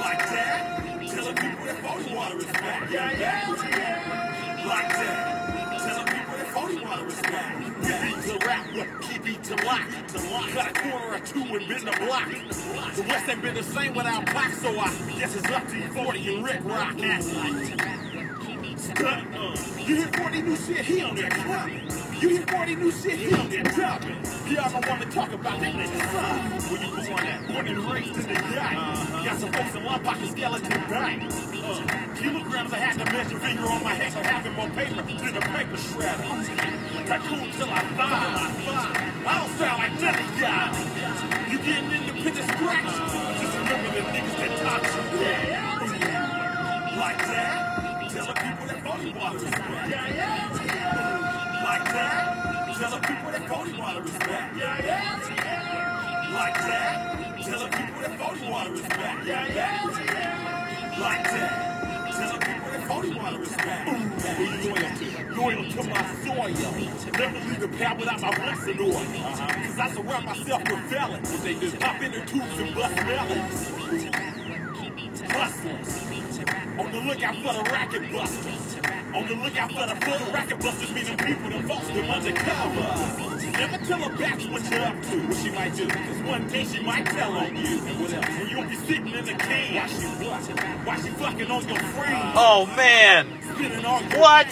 Speaker 5: Like that. Telling people that phony water is back. Yeah, yeah, yeah. Like that. Telling people that phony water is back. We beat to rap, but keep beat to lock. Cut a corner or two and bend the block. The West ain't been the same without Pac, so I guess it's up to you forty and Rick Rock. Uh, you hear forty new shit, he on there clubbing. You hear forty new shit, he on there dropping. Y'all don't want to talk about that nigga son. Where you born at? Born and raised in the guy. Uh-huh. Got some folks in one pocket skeleton back. Uh, kilograms I had to measure, finger on my head, so having more paper than a paper shredder. Tycoon till I die. I don't sound like none of y'all. You getting independent scratch? Just remember the niggas that talk shit. Yeah. Like that. Telling people that phony water is back. Yeah, yeah. Like that. Telling people that phony water is back. Yeah, yeah. Like that. Telling people that phony water is back. Yeah, yeah. Like that. Telling people that phony water is back. Be loyal to, loyal to my soil. Never leave the path without my blessing oil. Uh-huh. Cause I surround myself with felons. What they do? Hop in the tubes and bust melons. Hustlers. On the lookout for the racket busters. On the lookout for the full racket busters, meaning people that false them undercover. Never tell her back what you're up to, what she might do. Cause one day she might tell on you. And what else? And you'll be sitting in the can while she what? While she fucking on your frame.
Speaker 1: Oh man. What?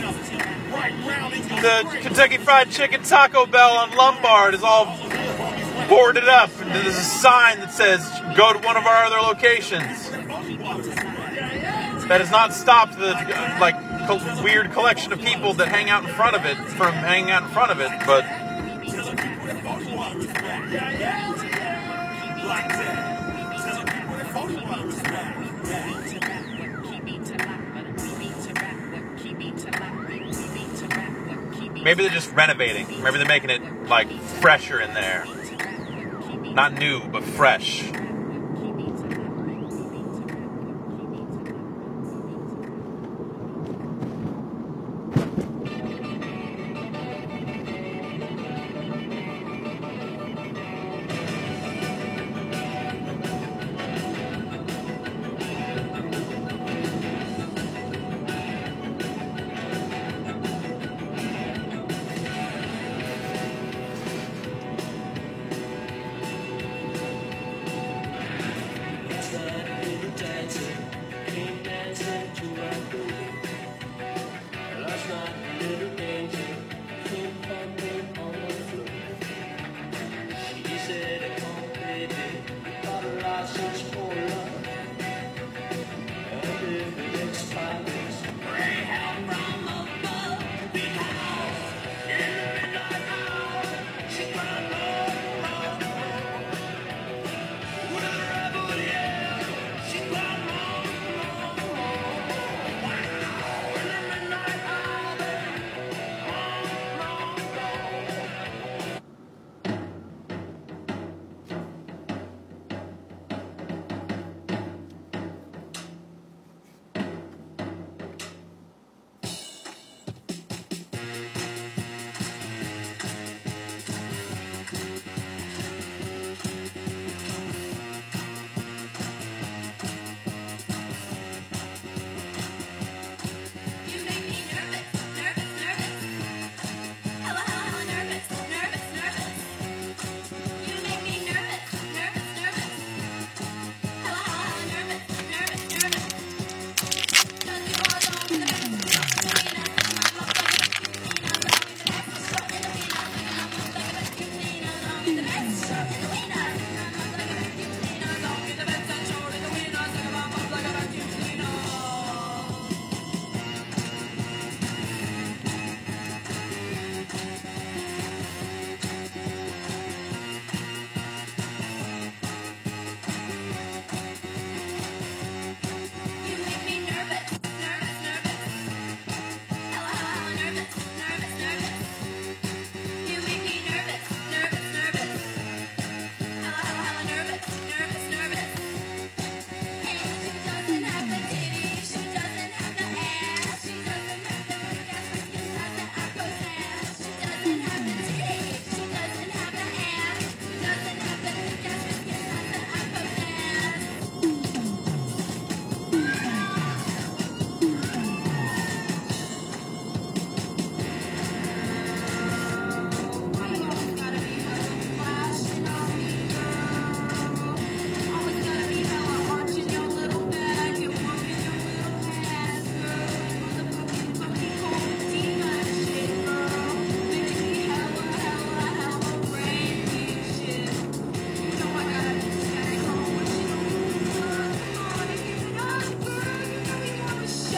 Speaker 1: The Kentucky Fried Chicken Taco Bell on Lombard is all boarded up. And there's a sign that says, go to one of our other locations. That has not stopped the uh, like co- weird collection of people that hang out in front of it from hanging out in front of it, but maybe they're just renovating. Maybe they're making it like fresher in there. Not new, but fresh.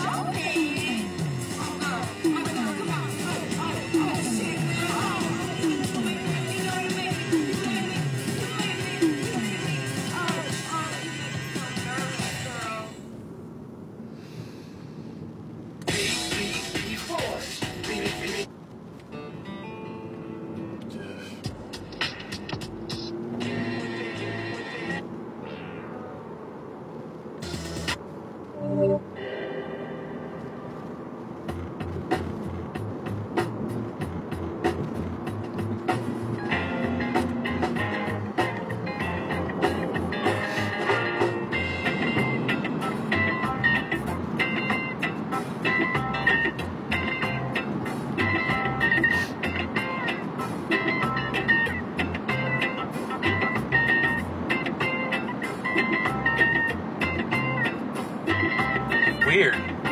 Speaker 1: Weird.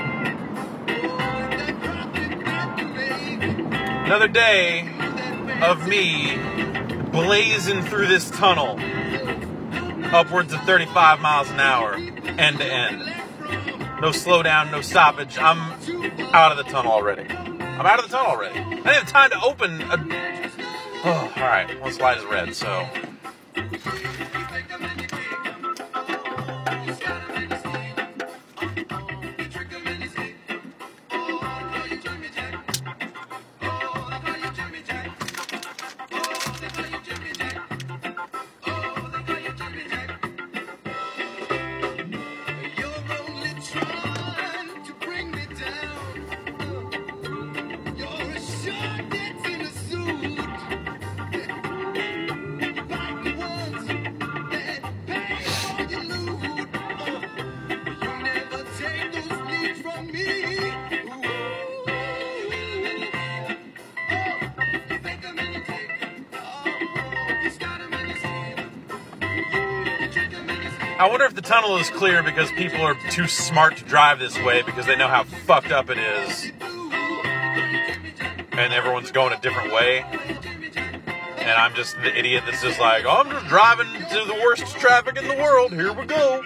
Speaker 1: Another day of me blazing through this tunnel upwards of thirty-five miles an hour, end to end. No slowdown, no stoppage. I'm out of the tunnel already. I'm out of the tunnel already. I didn't have time to open a... Oh, all right. One slide is red, so... I wonder if the tunnel is clear because people are too smart to drive this way because they know how fucked up it is. And everyone's going a different way. And I'm just the idiot that's just like, oh, I'm just driving to the worst traffic in the world. Here we go.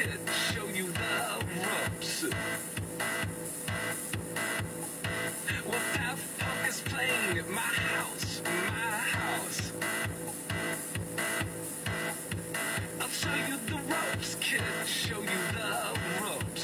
Speaker 3: kid, show you the ropes. Well, Daft Punk is playing at my house, my house. I'll show you the ropes, kid, show you the ropes.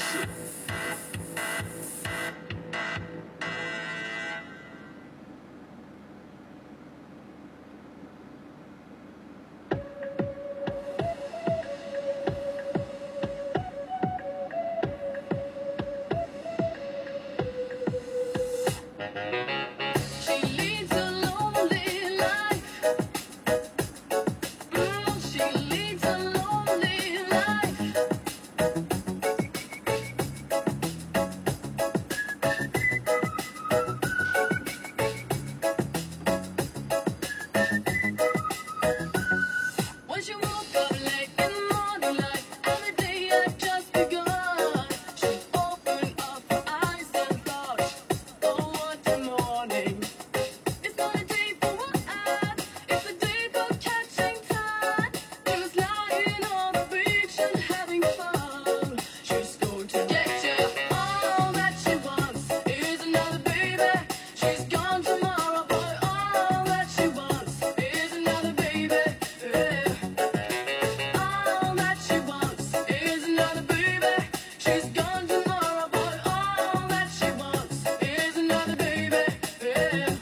Speaker 4: She leads a lonely life. Mm, she leads a lonely life. When she woke up late in the morning light, and the day had just begun, she opened up her eyes and thought, oh, what a morning. It's not a day for what? It's a day for catching time. She was lying on the beach and having fun. She's going to get you. All that she wants is another baby. She's gone tomorrow, boy. All that she wants is another baby. Yeah. All that she wants is another baby. She's gone tomorrow, boy. All that she wants is another baby. Yeah.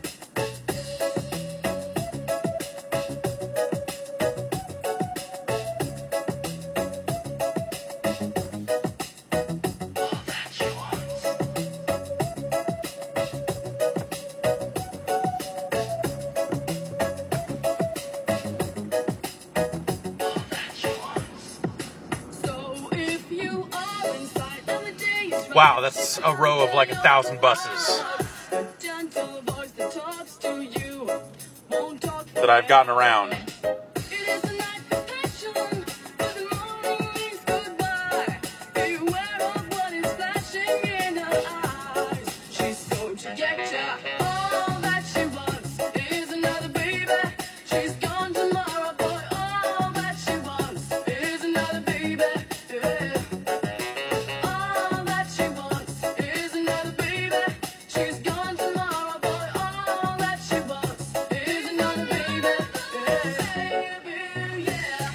Speaker 4: So if you are inside and the day is
Speaker 1: Wow, that's a row of like a thousand buses
Speaker 4: a gentle voice that talks to you, won't talk
Speaker 1: that I've gotten around.
Speaker 4: It is a night for passion, but the morning means goodbye. Beware of what is flashing in her eyes. She's going to get ya. All that she wants is another baby. She's gone tomorrow, boy. All that she wants is another baby. Yeah. All that she wants is another baby. She's gone tomorrow, boy. All that she wants is another baby. Yeah. Baby, yeah.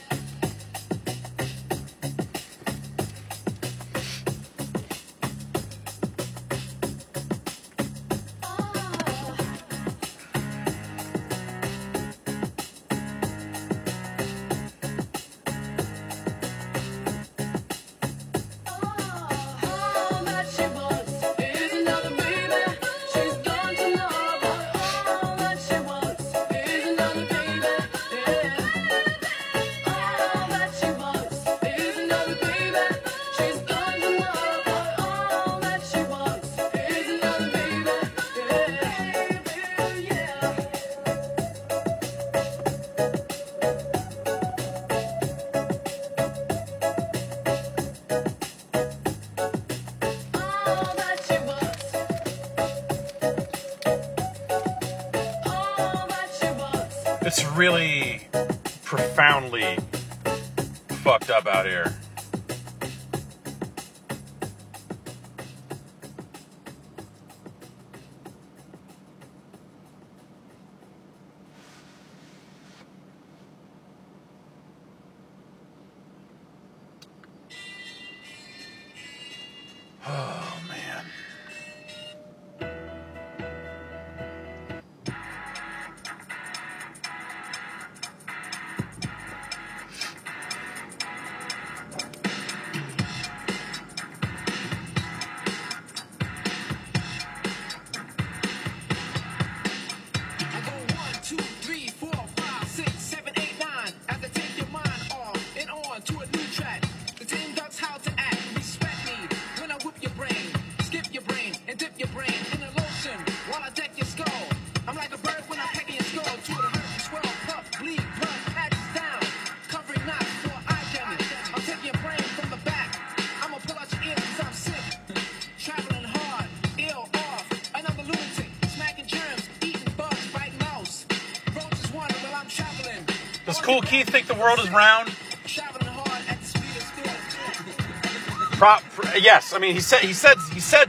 Speaker 4: All that she wants is another baby. She's gone tomorrow, boy. All that she wants is another baby. Yeah. All that she wants is another baby. She's gone tomorrow, boy. All that she wants is another baby. Yeah. Yeah. All that she wants. All that she wants.
Speaker 1: It's really profoundly fucked up out here. Oh, man.
Speaker 7: I go one, two, three, four, five, six, seven, eight, nine. As I take your mind off and on to a new track. The team ducks how to act. Respect me when I whip your brain, skip your brain, and dip your brain in a lotion while I deck your skull. I'm like a bird when I peck your skull to the hurt and swell, puff, bleed, blood, patches down, covering knots for eye candy. I'll take your brain from the back. I'ma pull out your ears 'cause I'm sick, traveling hard, ill off, another lunatic, smacking germs, eating bugs, biting mouse. Roaches wander while I'm traveling.
Speaker 1: Does Cool Keith think the world is round?
Speaker 7: Traveling hard at the speed of steel.
Speaker 1: Prop, yes, I mean he said he said he said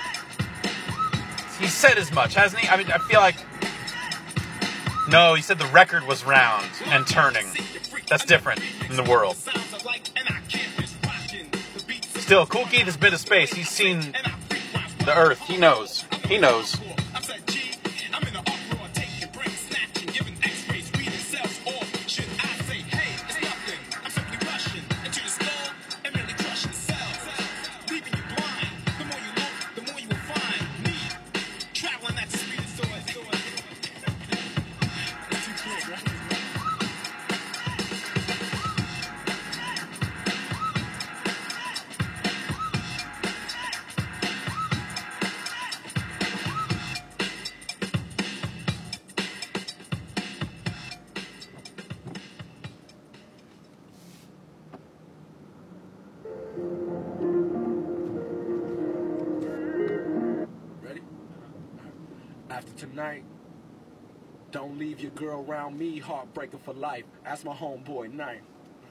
Speaker 1: he said as much, hasn't he? I mean, I feel like no, he said the record was round and turning. That's different in the world. Still, Kool Keith has been to space. He's seen the Earth. He knows. He knows.
Speaker 2: After tonight, don't leave your girl around me, heartbreaker for life. Ask my homeboy, Knight.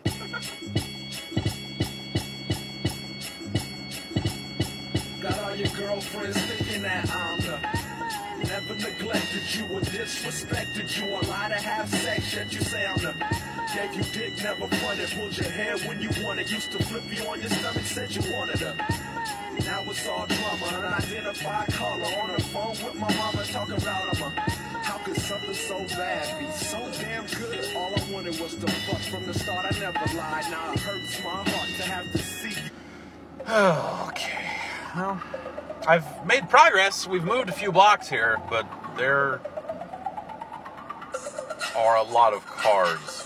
Speaker 2: Got all your girlfriends thinking that I'm the never neglected you or disrespected you or lie to have sex, yet you say I'm the gave you dick, never fronted, pulled your hair when you wanted, used to flip you on your stomach, said you wanted her. Now it's all drama, unidentified caller on the phone with my mama talking about I'm a. How could something so bad be so damn good? All I wanted was to fuck from the start. I never lied. Now it hurts my heart to have to see you.
Speaker 1: Okay. Well, I've made progress. We've moved a few blocks here, but there are a lot of cars.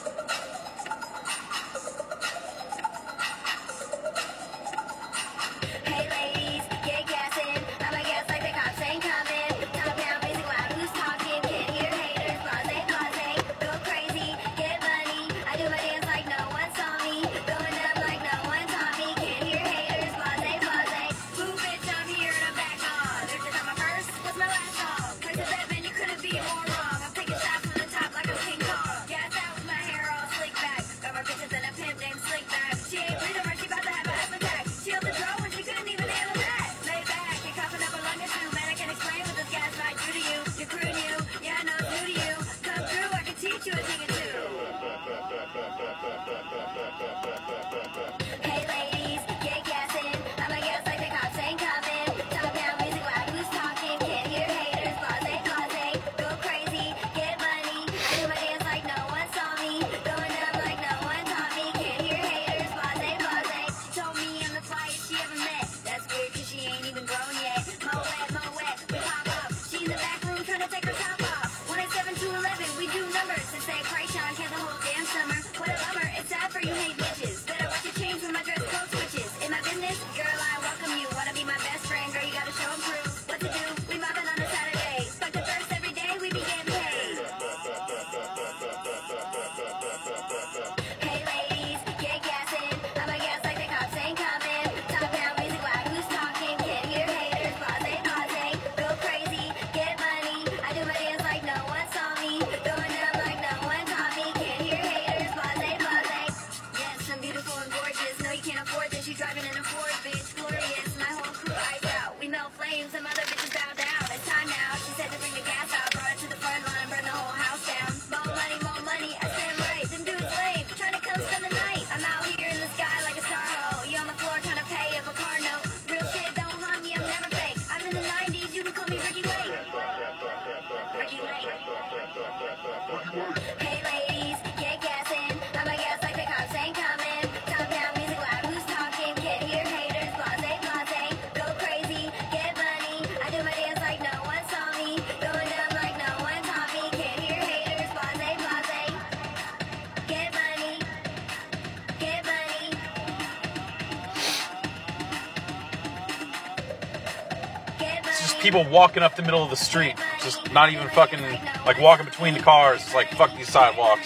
Speaker 1: People walking up the middle of the street, just not even fucking, like walking between the cars. It's like, fuck these sidewalks.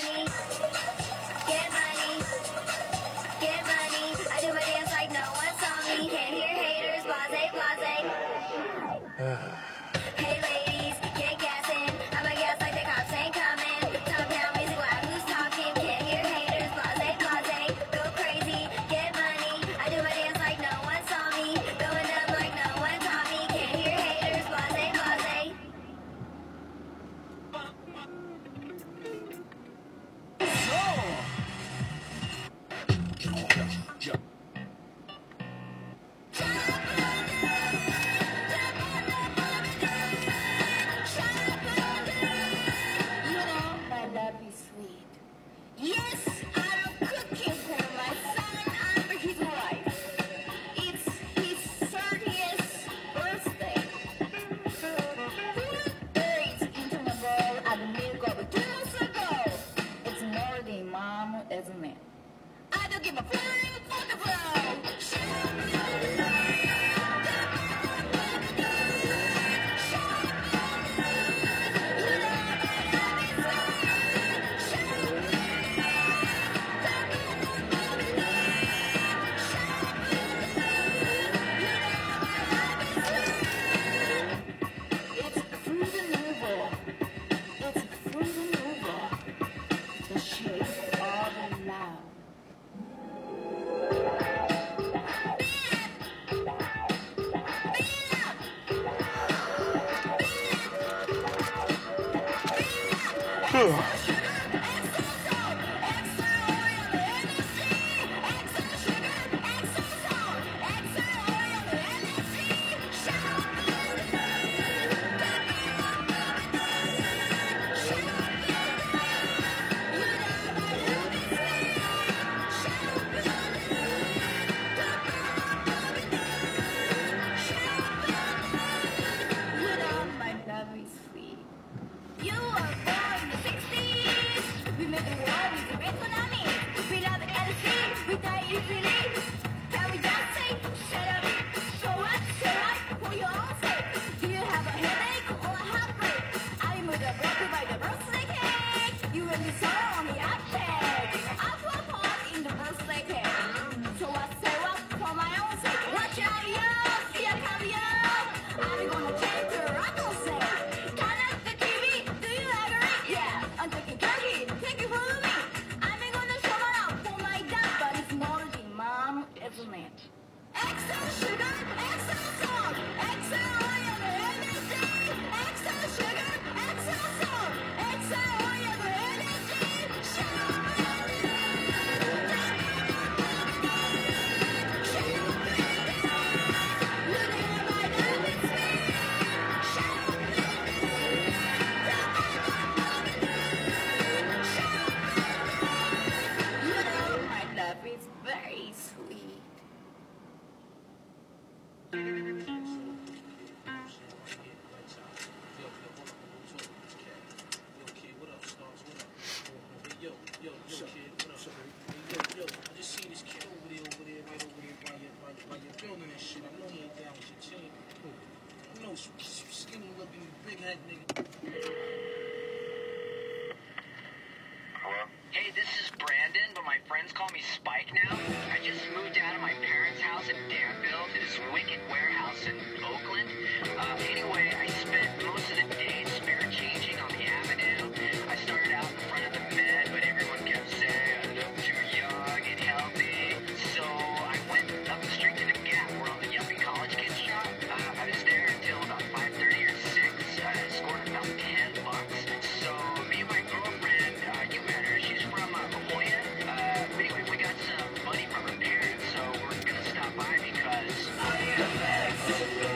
Speaker 4: Hey, this is Brandon, but my friends call me Spike now. I just moved out of my parents' house in Danville to this wicked warehouse in Oakland. Uh, anyway, I spent most of the day spare changing on the avenue. I started out in front of the Med, but everyone kept saying I look too young and healthy. So I went up the street to the Gap where all the yuppie college kids shop. Uh, I was there until about five thirty or six. I scored about ten bucks. So me and my girlfriend, uh, you met her, she's from uh, La Jolla. Uh, anyway, we got some money from her parents, so we're gonna stop by because I am back.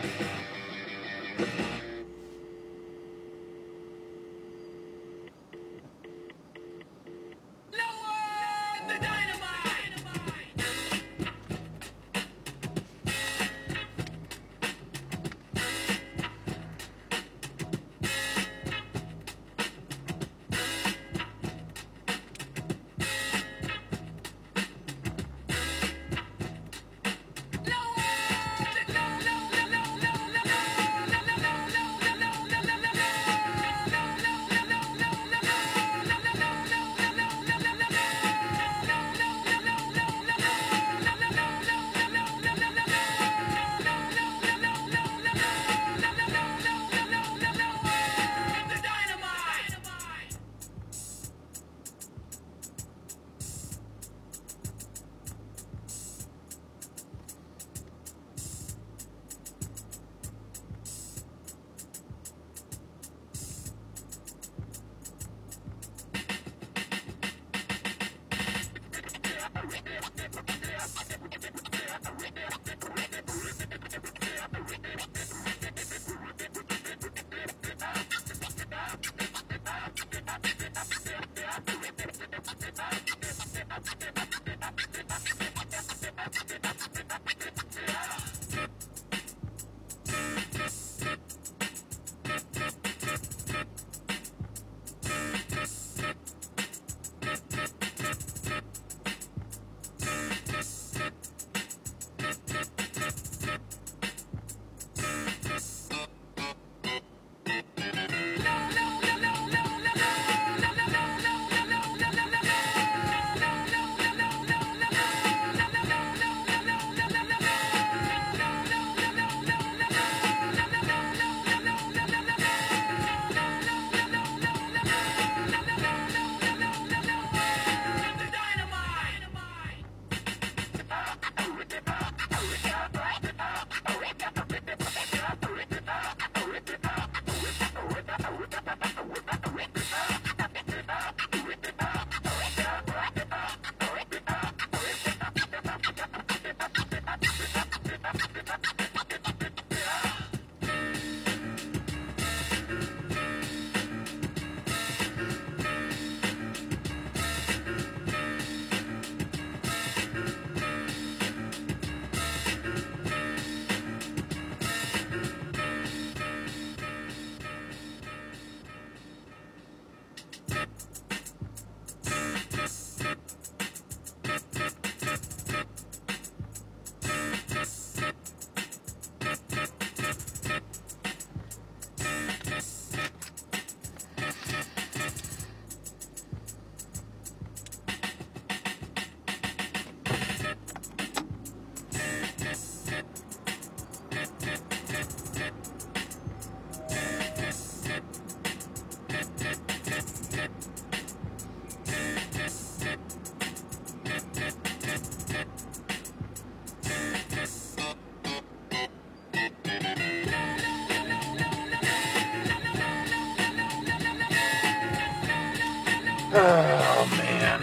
Speaker 1: Oh, man.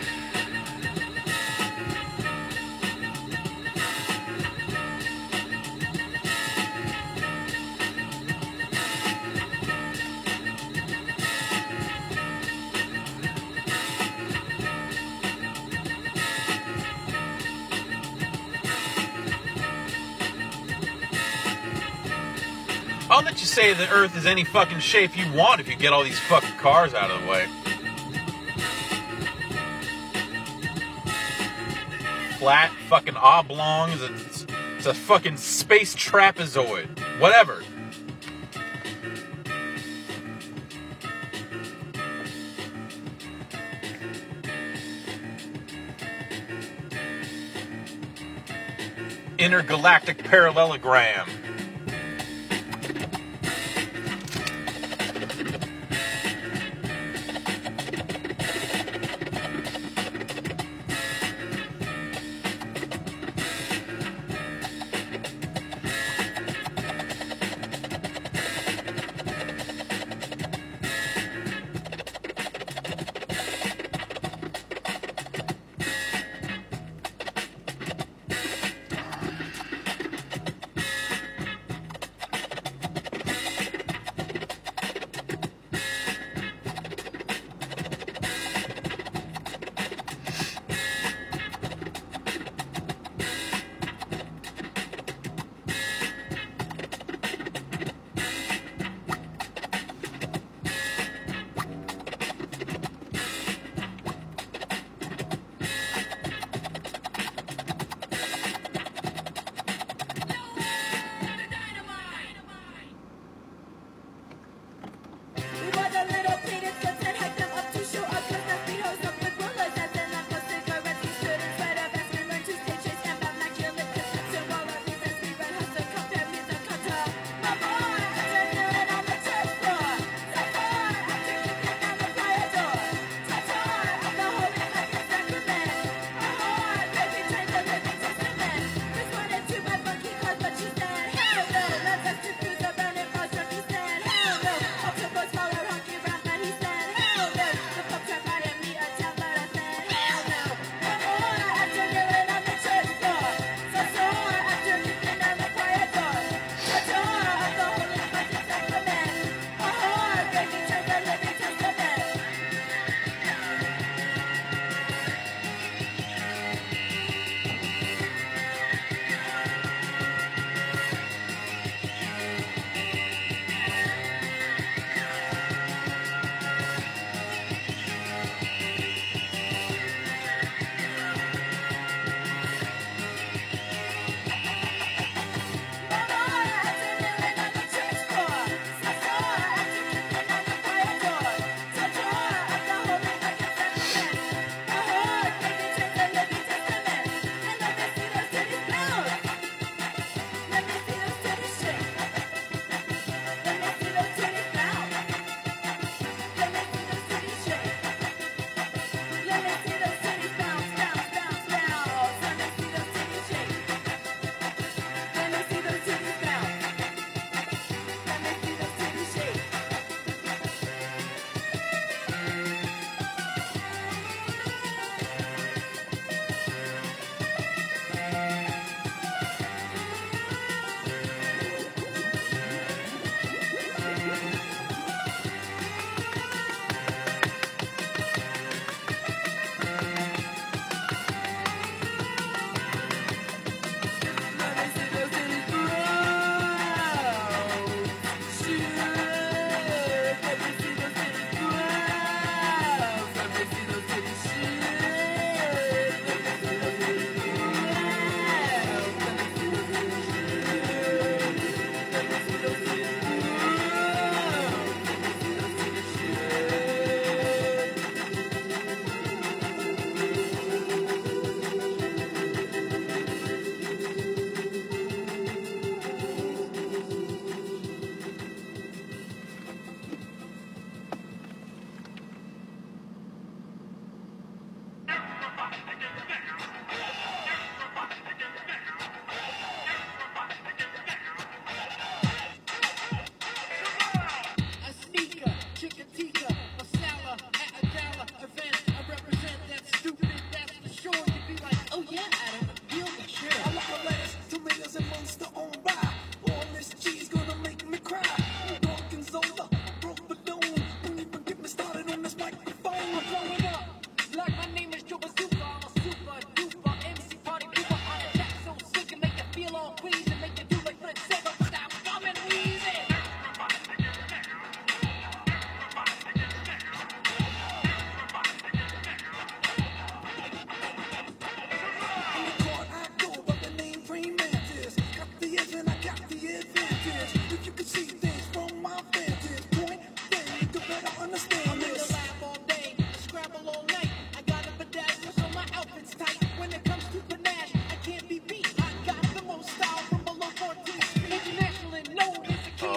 Speaker 1: I'll let you say the Earth is any fucking shape you want if you get all these fucking cars out of the way. Flat, fucking oblongs, it's, it's a fucking space trapezoid. Whatever. Intergalactic parallelogram.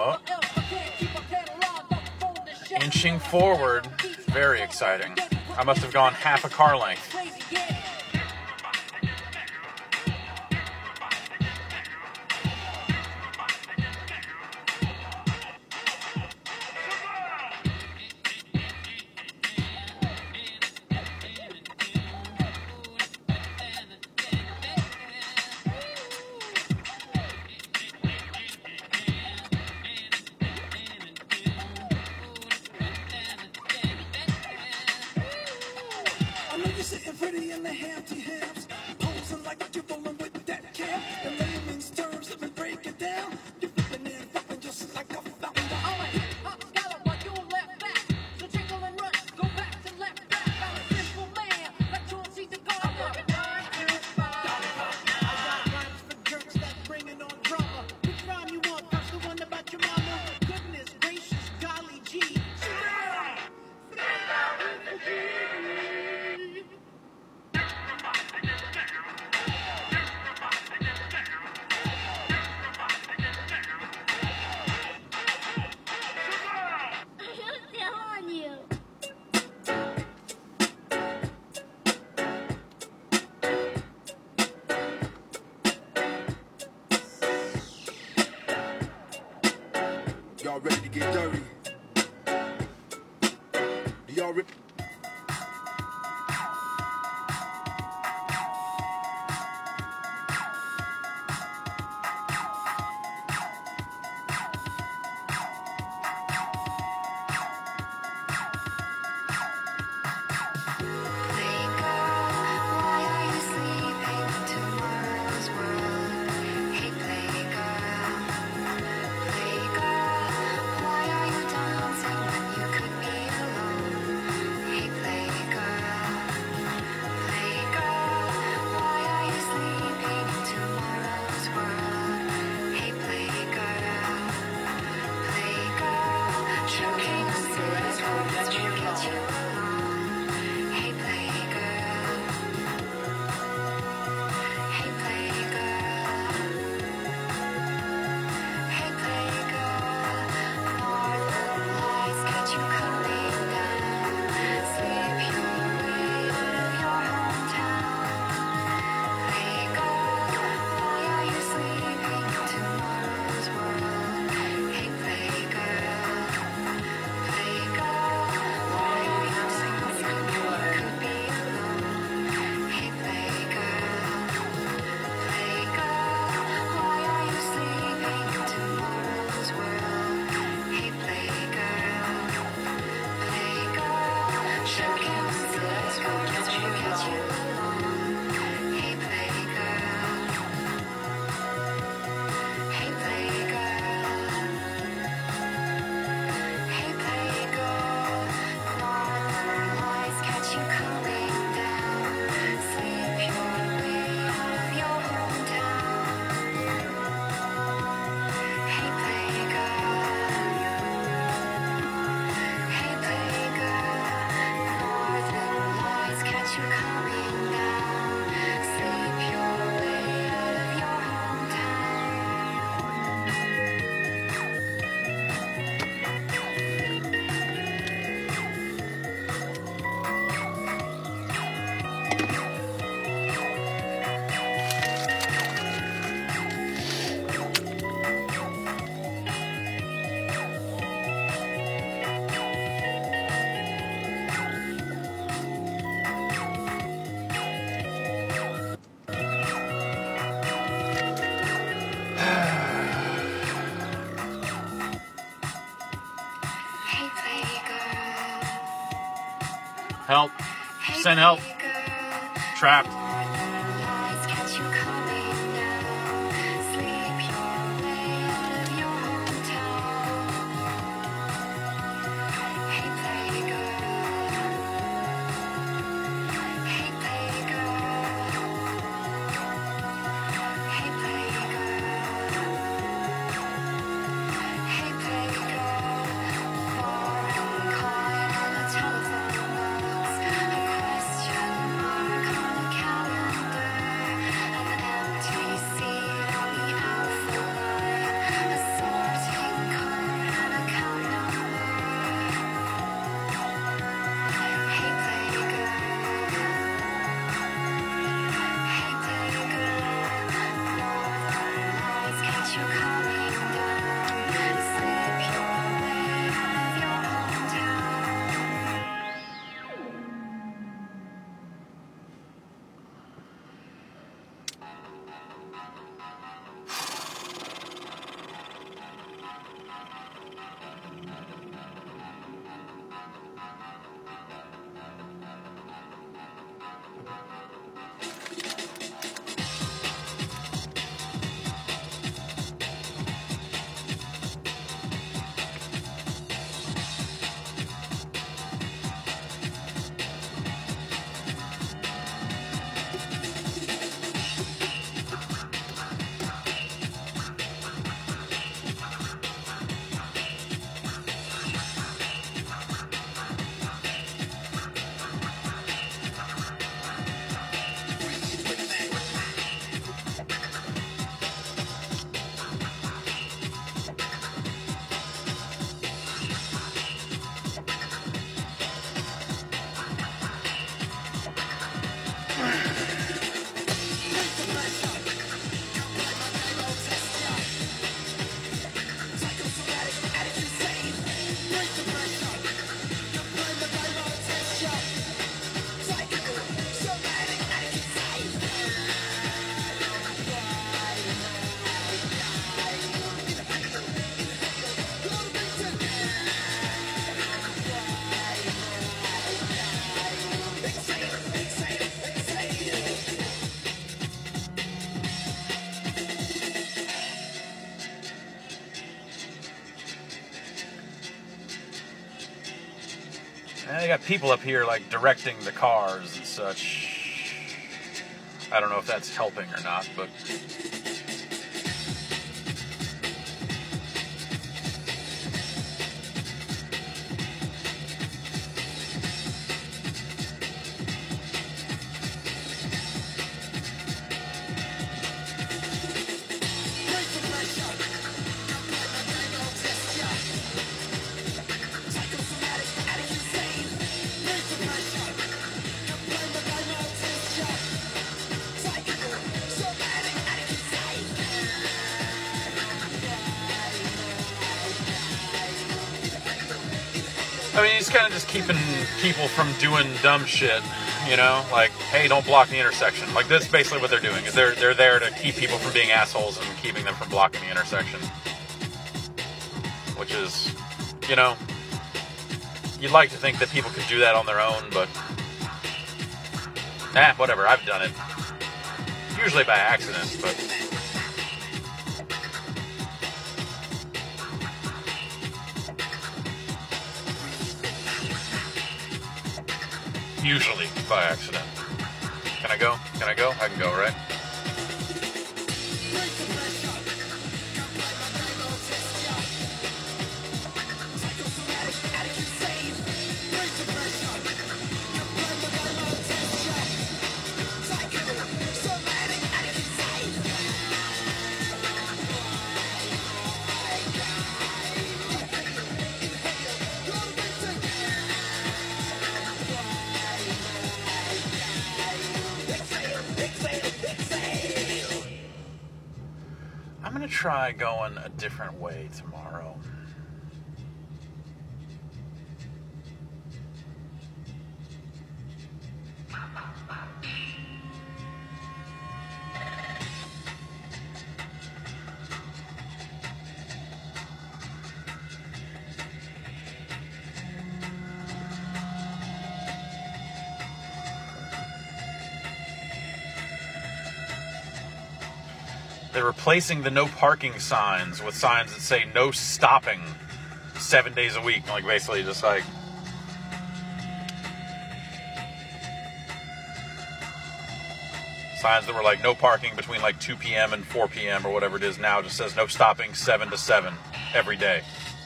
Speaker 1: Oh. Inching forward. Very exciting. I must have gone half a car length.
Speaker 2: I know you're sitting pretty in the Hampty Hams, posing like you're rolling with that cab. And layman's terms, let me break it down. You're flipping and flipping just like a fountain. I'm a hip-hop scholar while you're left back. So jingle and run, go back to left back. I'm a simple man, like John C. DeGarmo. I got rhymes for jerks that's bringing on drama. Which rhyme you want? First the one about your mama. Goodness gracious, golly gee.
Speaker 19: on you.
Speaker 2: Y'all ready to get dirty? Y'all ready?
Speaker 1: Help. Send help. Trapped.
Speaker 19: Telephone box, a question mark on a calendar.
Speaker 1: And they got people up here like directing the cars and such. I don't know if that's helping or not, but I mean, he's kind of just keeping people from doing dumb shit, you know? Like, hey, don't block the intersection. Like, that's basically what they're doing. Is they're they're there to keep people from being assholes and keeping them from blocking the intersection. Which is, you know, you'd like to think that people could do that on their own, but eh, whatever. I've done it. Usually by accident, but usually by accident. Can I go? Can I go? I can go, right? I'm going to try going a different way tomorrow. They're replacing the no parking signs with signs that say no stopping seven days a week. Like, basically just like, signs that were like no parking between like two p.m. and four p.m. or whatever it is now just says no stopping seven to seven every day.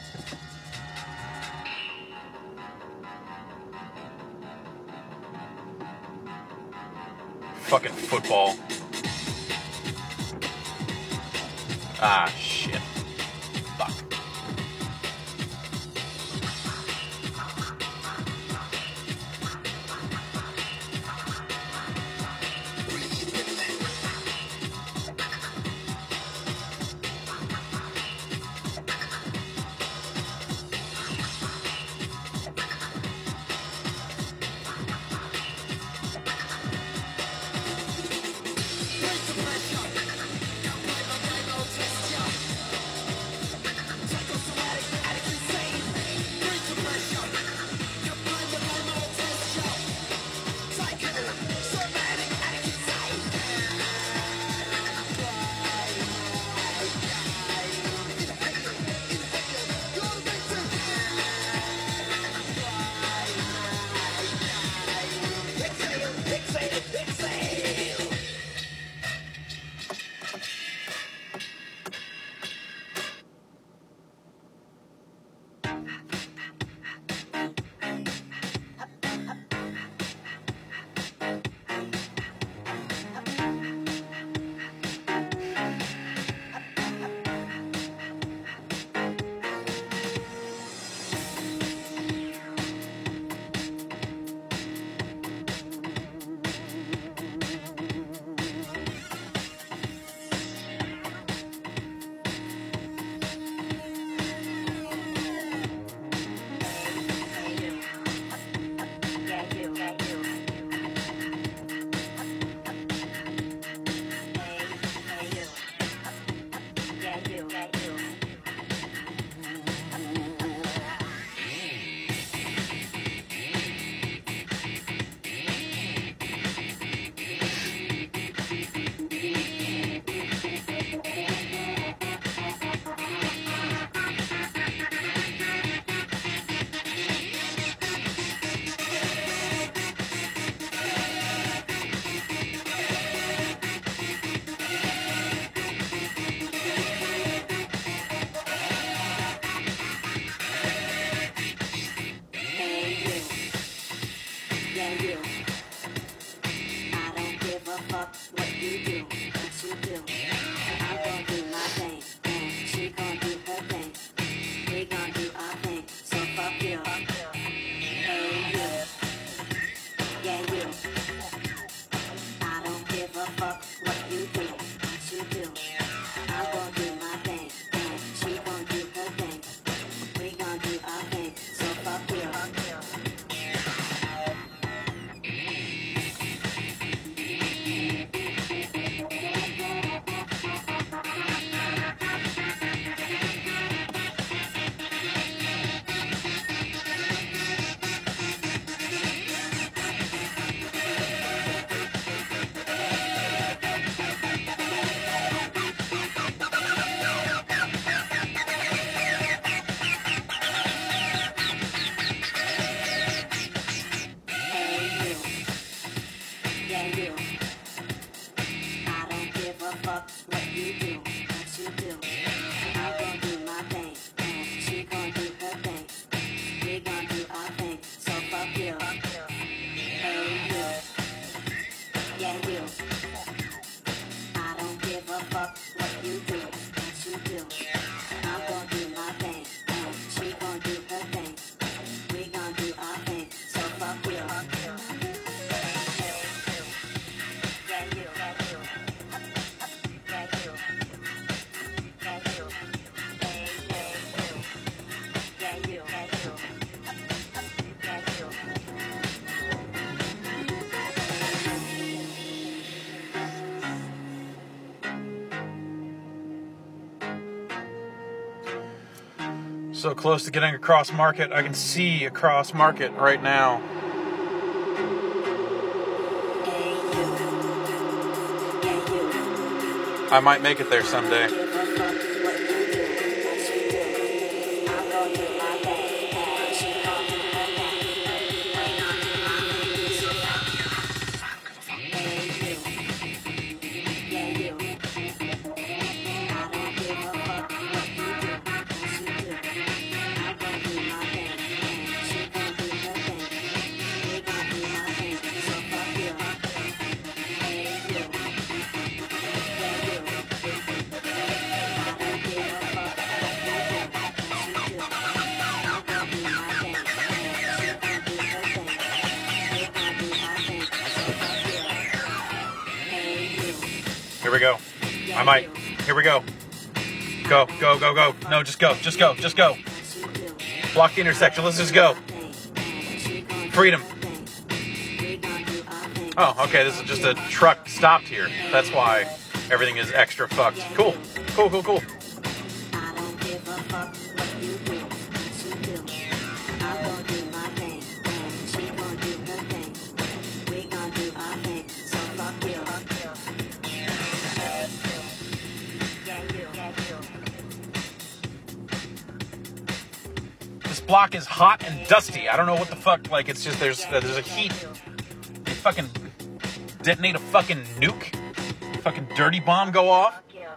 Speaker 1: Fucking football. Ah, shit. Fuck. So close to getting across Market. I can see across Market right now. I might make it there someday. Here we go. I might. Here we go. Go, go, go, go. No, just go. Just go. Just go. Block the intersection. Let's just go. Freedom. Oh, okay. This is just a truck stopped here. That's why everything is extra fucked. Cool. Cool, cool, cool. Block is hot and dusty. I don't know what the fuck. Like, it's just there's there's a heat. They fucking detonate a fucking nuke. Fucking dirty bomb go off.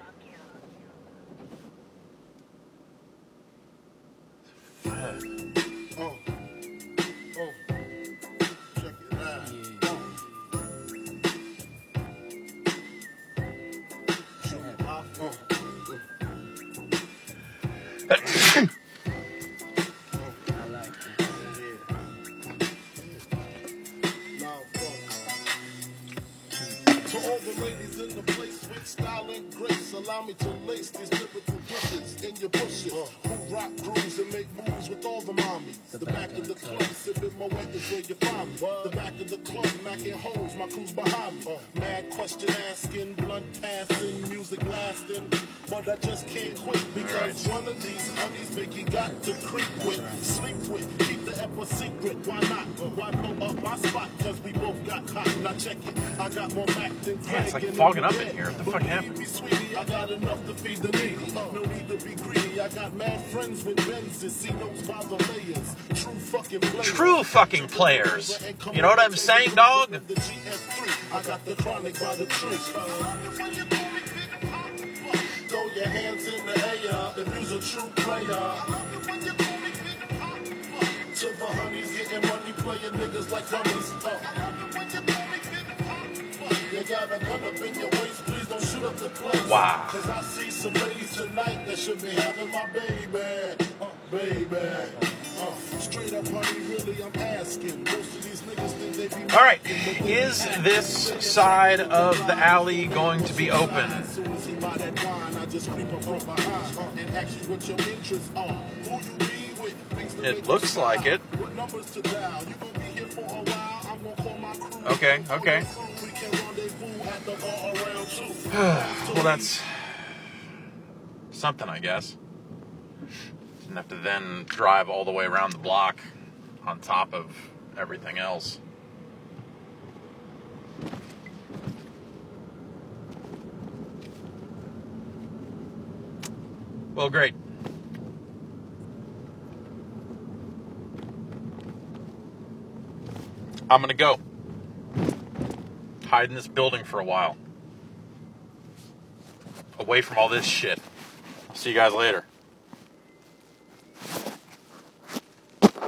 Speaker 9: Allow me to lace these typical dishes in your bushes. Who rock grooves and make moves with all the mommies. The back of the club, sipping my wet is where you find me. The back of the club, macking holes, my crew's behind me. Mad question asking, blunt passing, music lasting. But I just can't quit because one of these honeys make you got to creep with, sleep with, keep the ep a secret. Why not? Why blow up my spot? Cause we both got hot. Now check it. I got more Mac than Craig.
Speaker 1: Yeah, it's like fogging up in here. What the fuck happened?
Speaker 9: I got enough to feed the needy. No need to be greedy. I got mad friends with Benzes. See those by the layers. True fucking players.
Speaker 1: True fucking players. You know what I'm saying, dog?
Speaker 9: I got the chronic by the tree. Throw your hands in the air if you's a true player. To the honeys getting money, playing niggas like dummies. You got a gun up in your waist, please don't shoot up the place.
Speaker 1: Wow.
Speaker 9: Cause I see some ladies tonight that should be having my baby. Uh, baby. Uh, straight up, honey, really, I'm asking. Most of these niggas think they be.
Speaker 1: All right. Is this side of the alley going to be open?
Speaker 9: As soon as he buy that wine, I just creep up from behind uh, and ask you what your interests are. Who you be with?
Speaker 1: It looks like it.
Speaker 9: What numbers to dial? You gonna be here for a while? I'm gonna call my crew.
Speaker 1: Okay, okay. Well, that's something, I guess. Didn't have to then drive all the way around the block on top of everything else. Well, great. I'm gonna go. Hide in this building for a while. Away from all this shit. I'll see you guys later.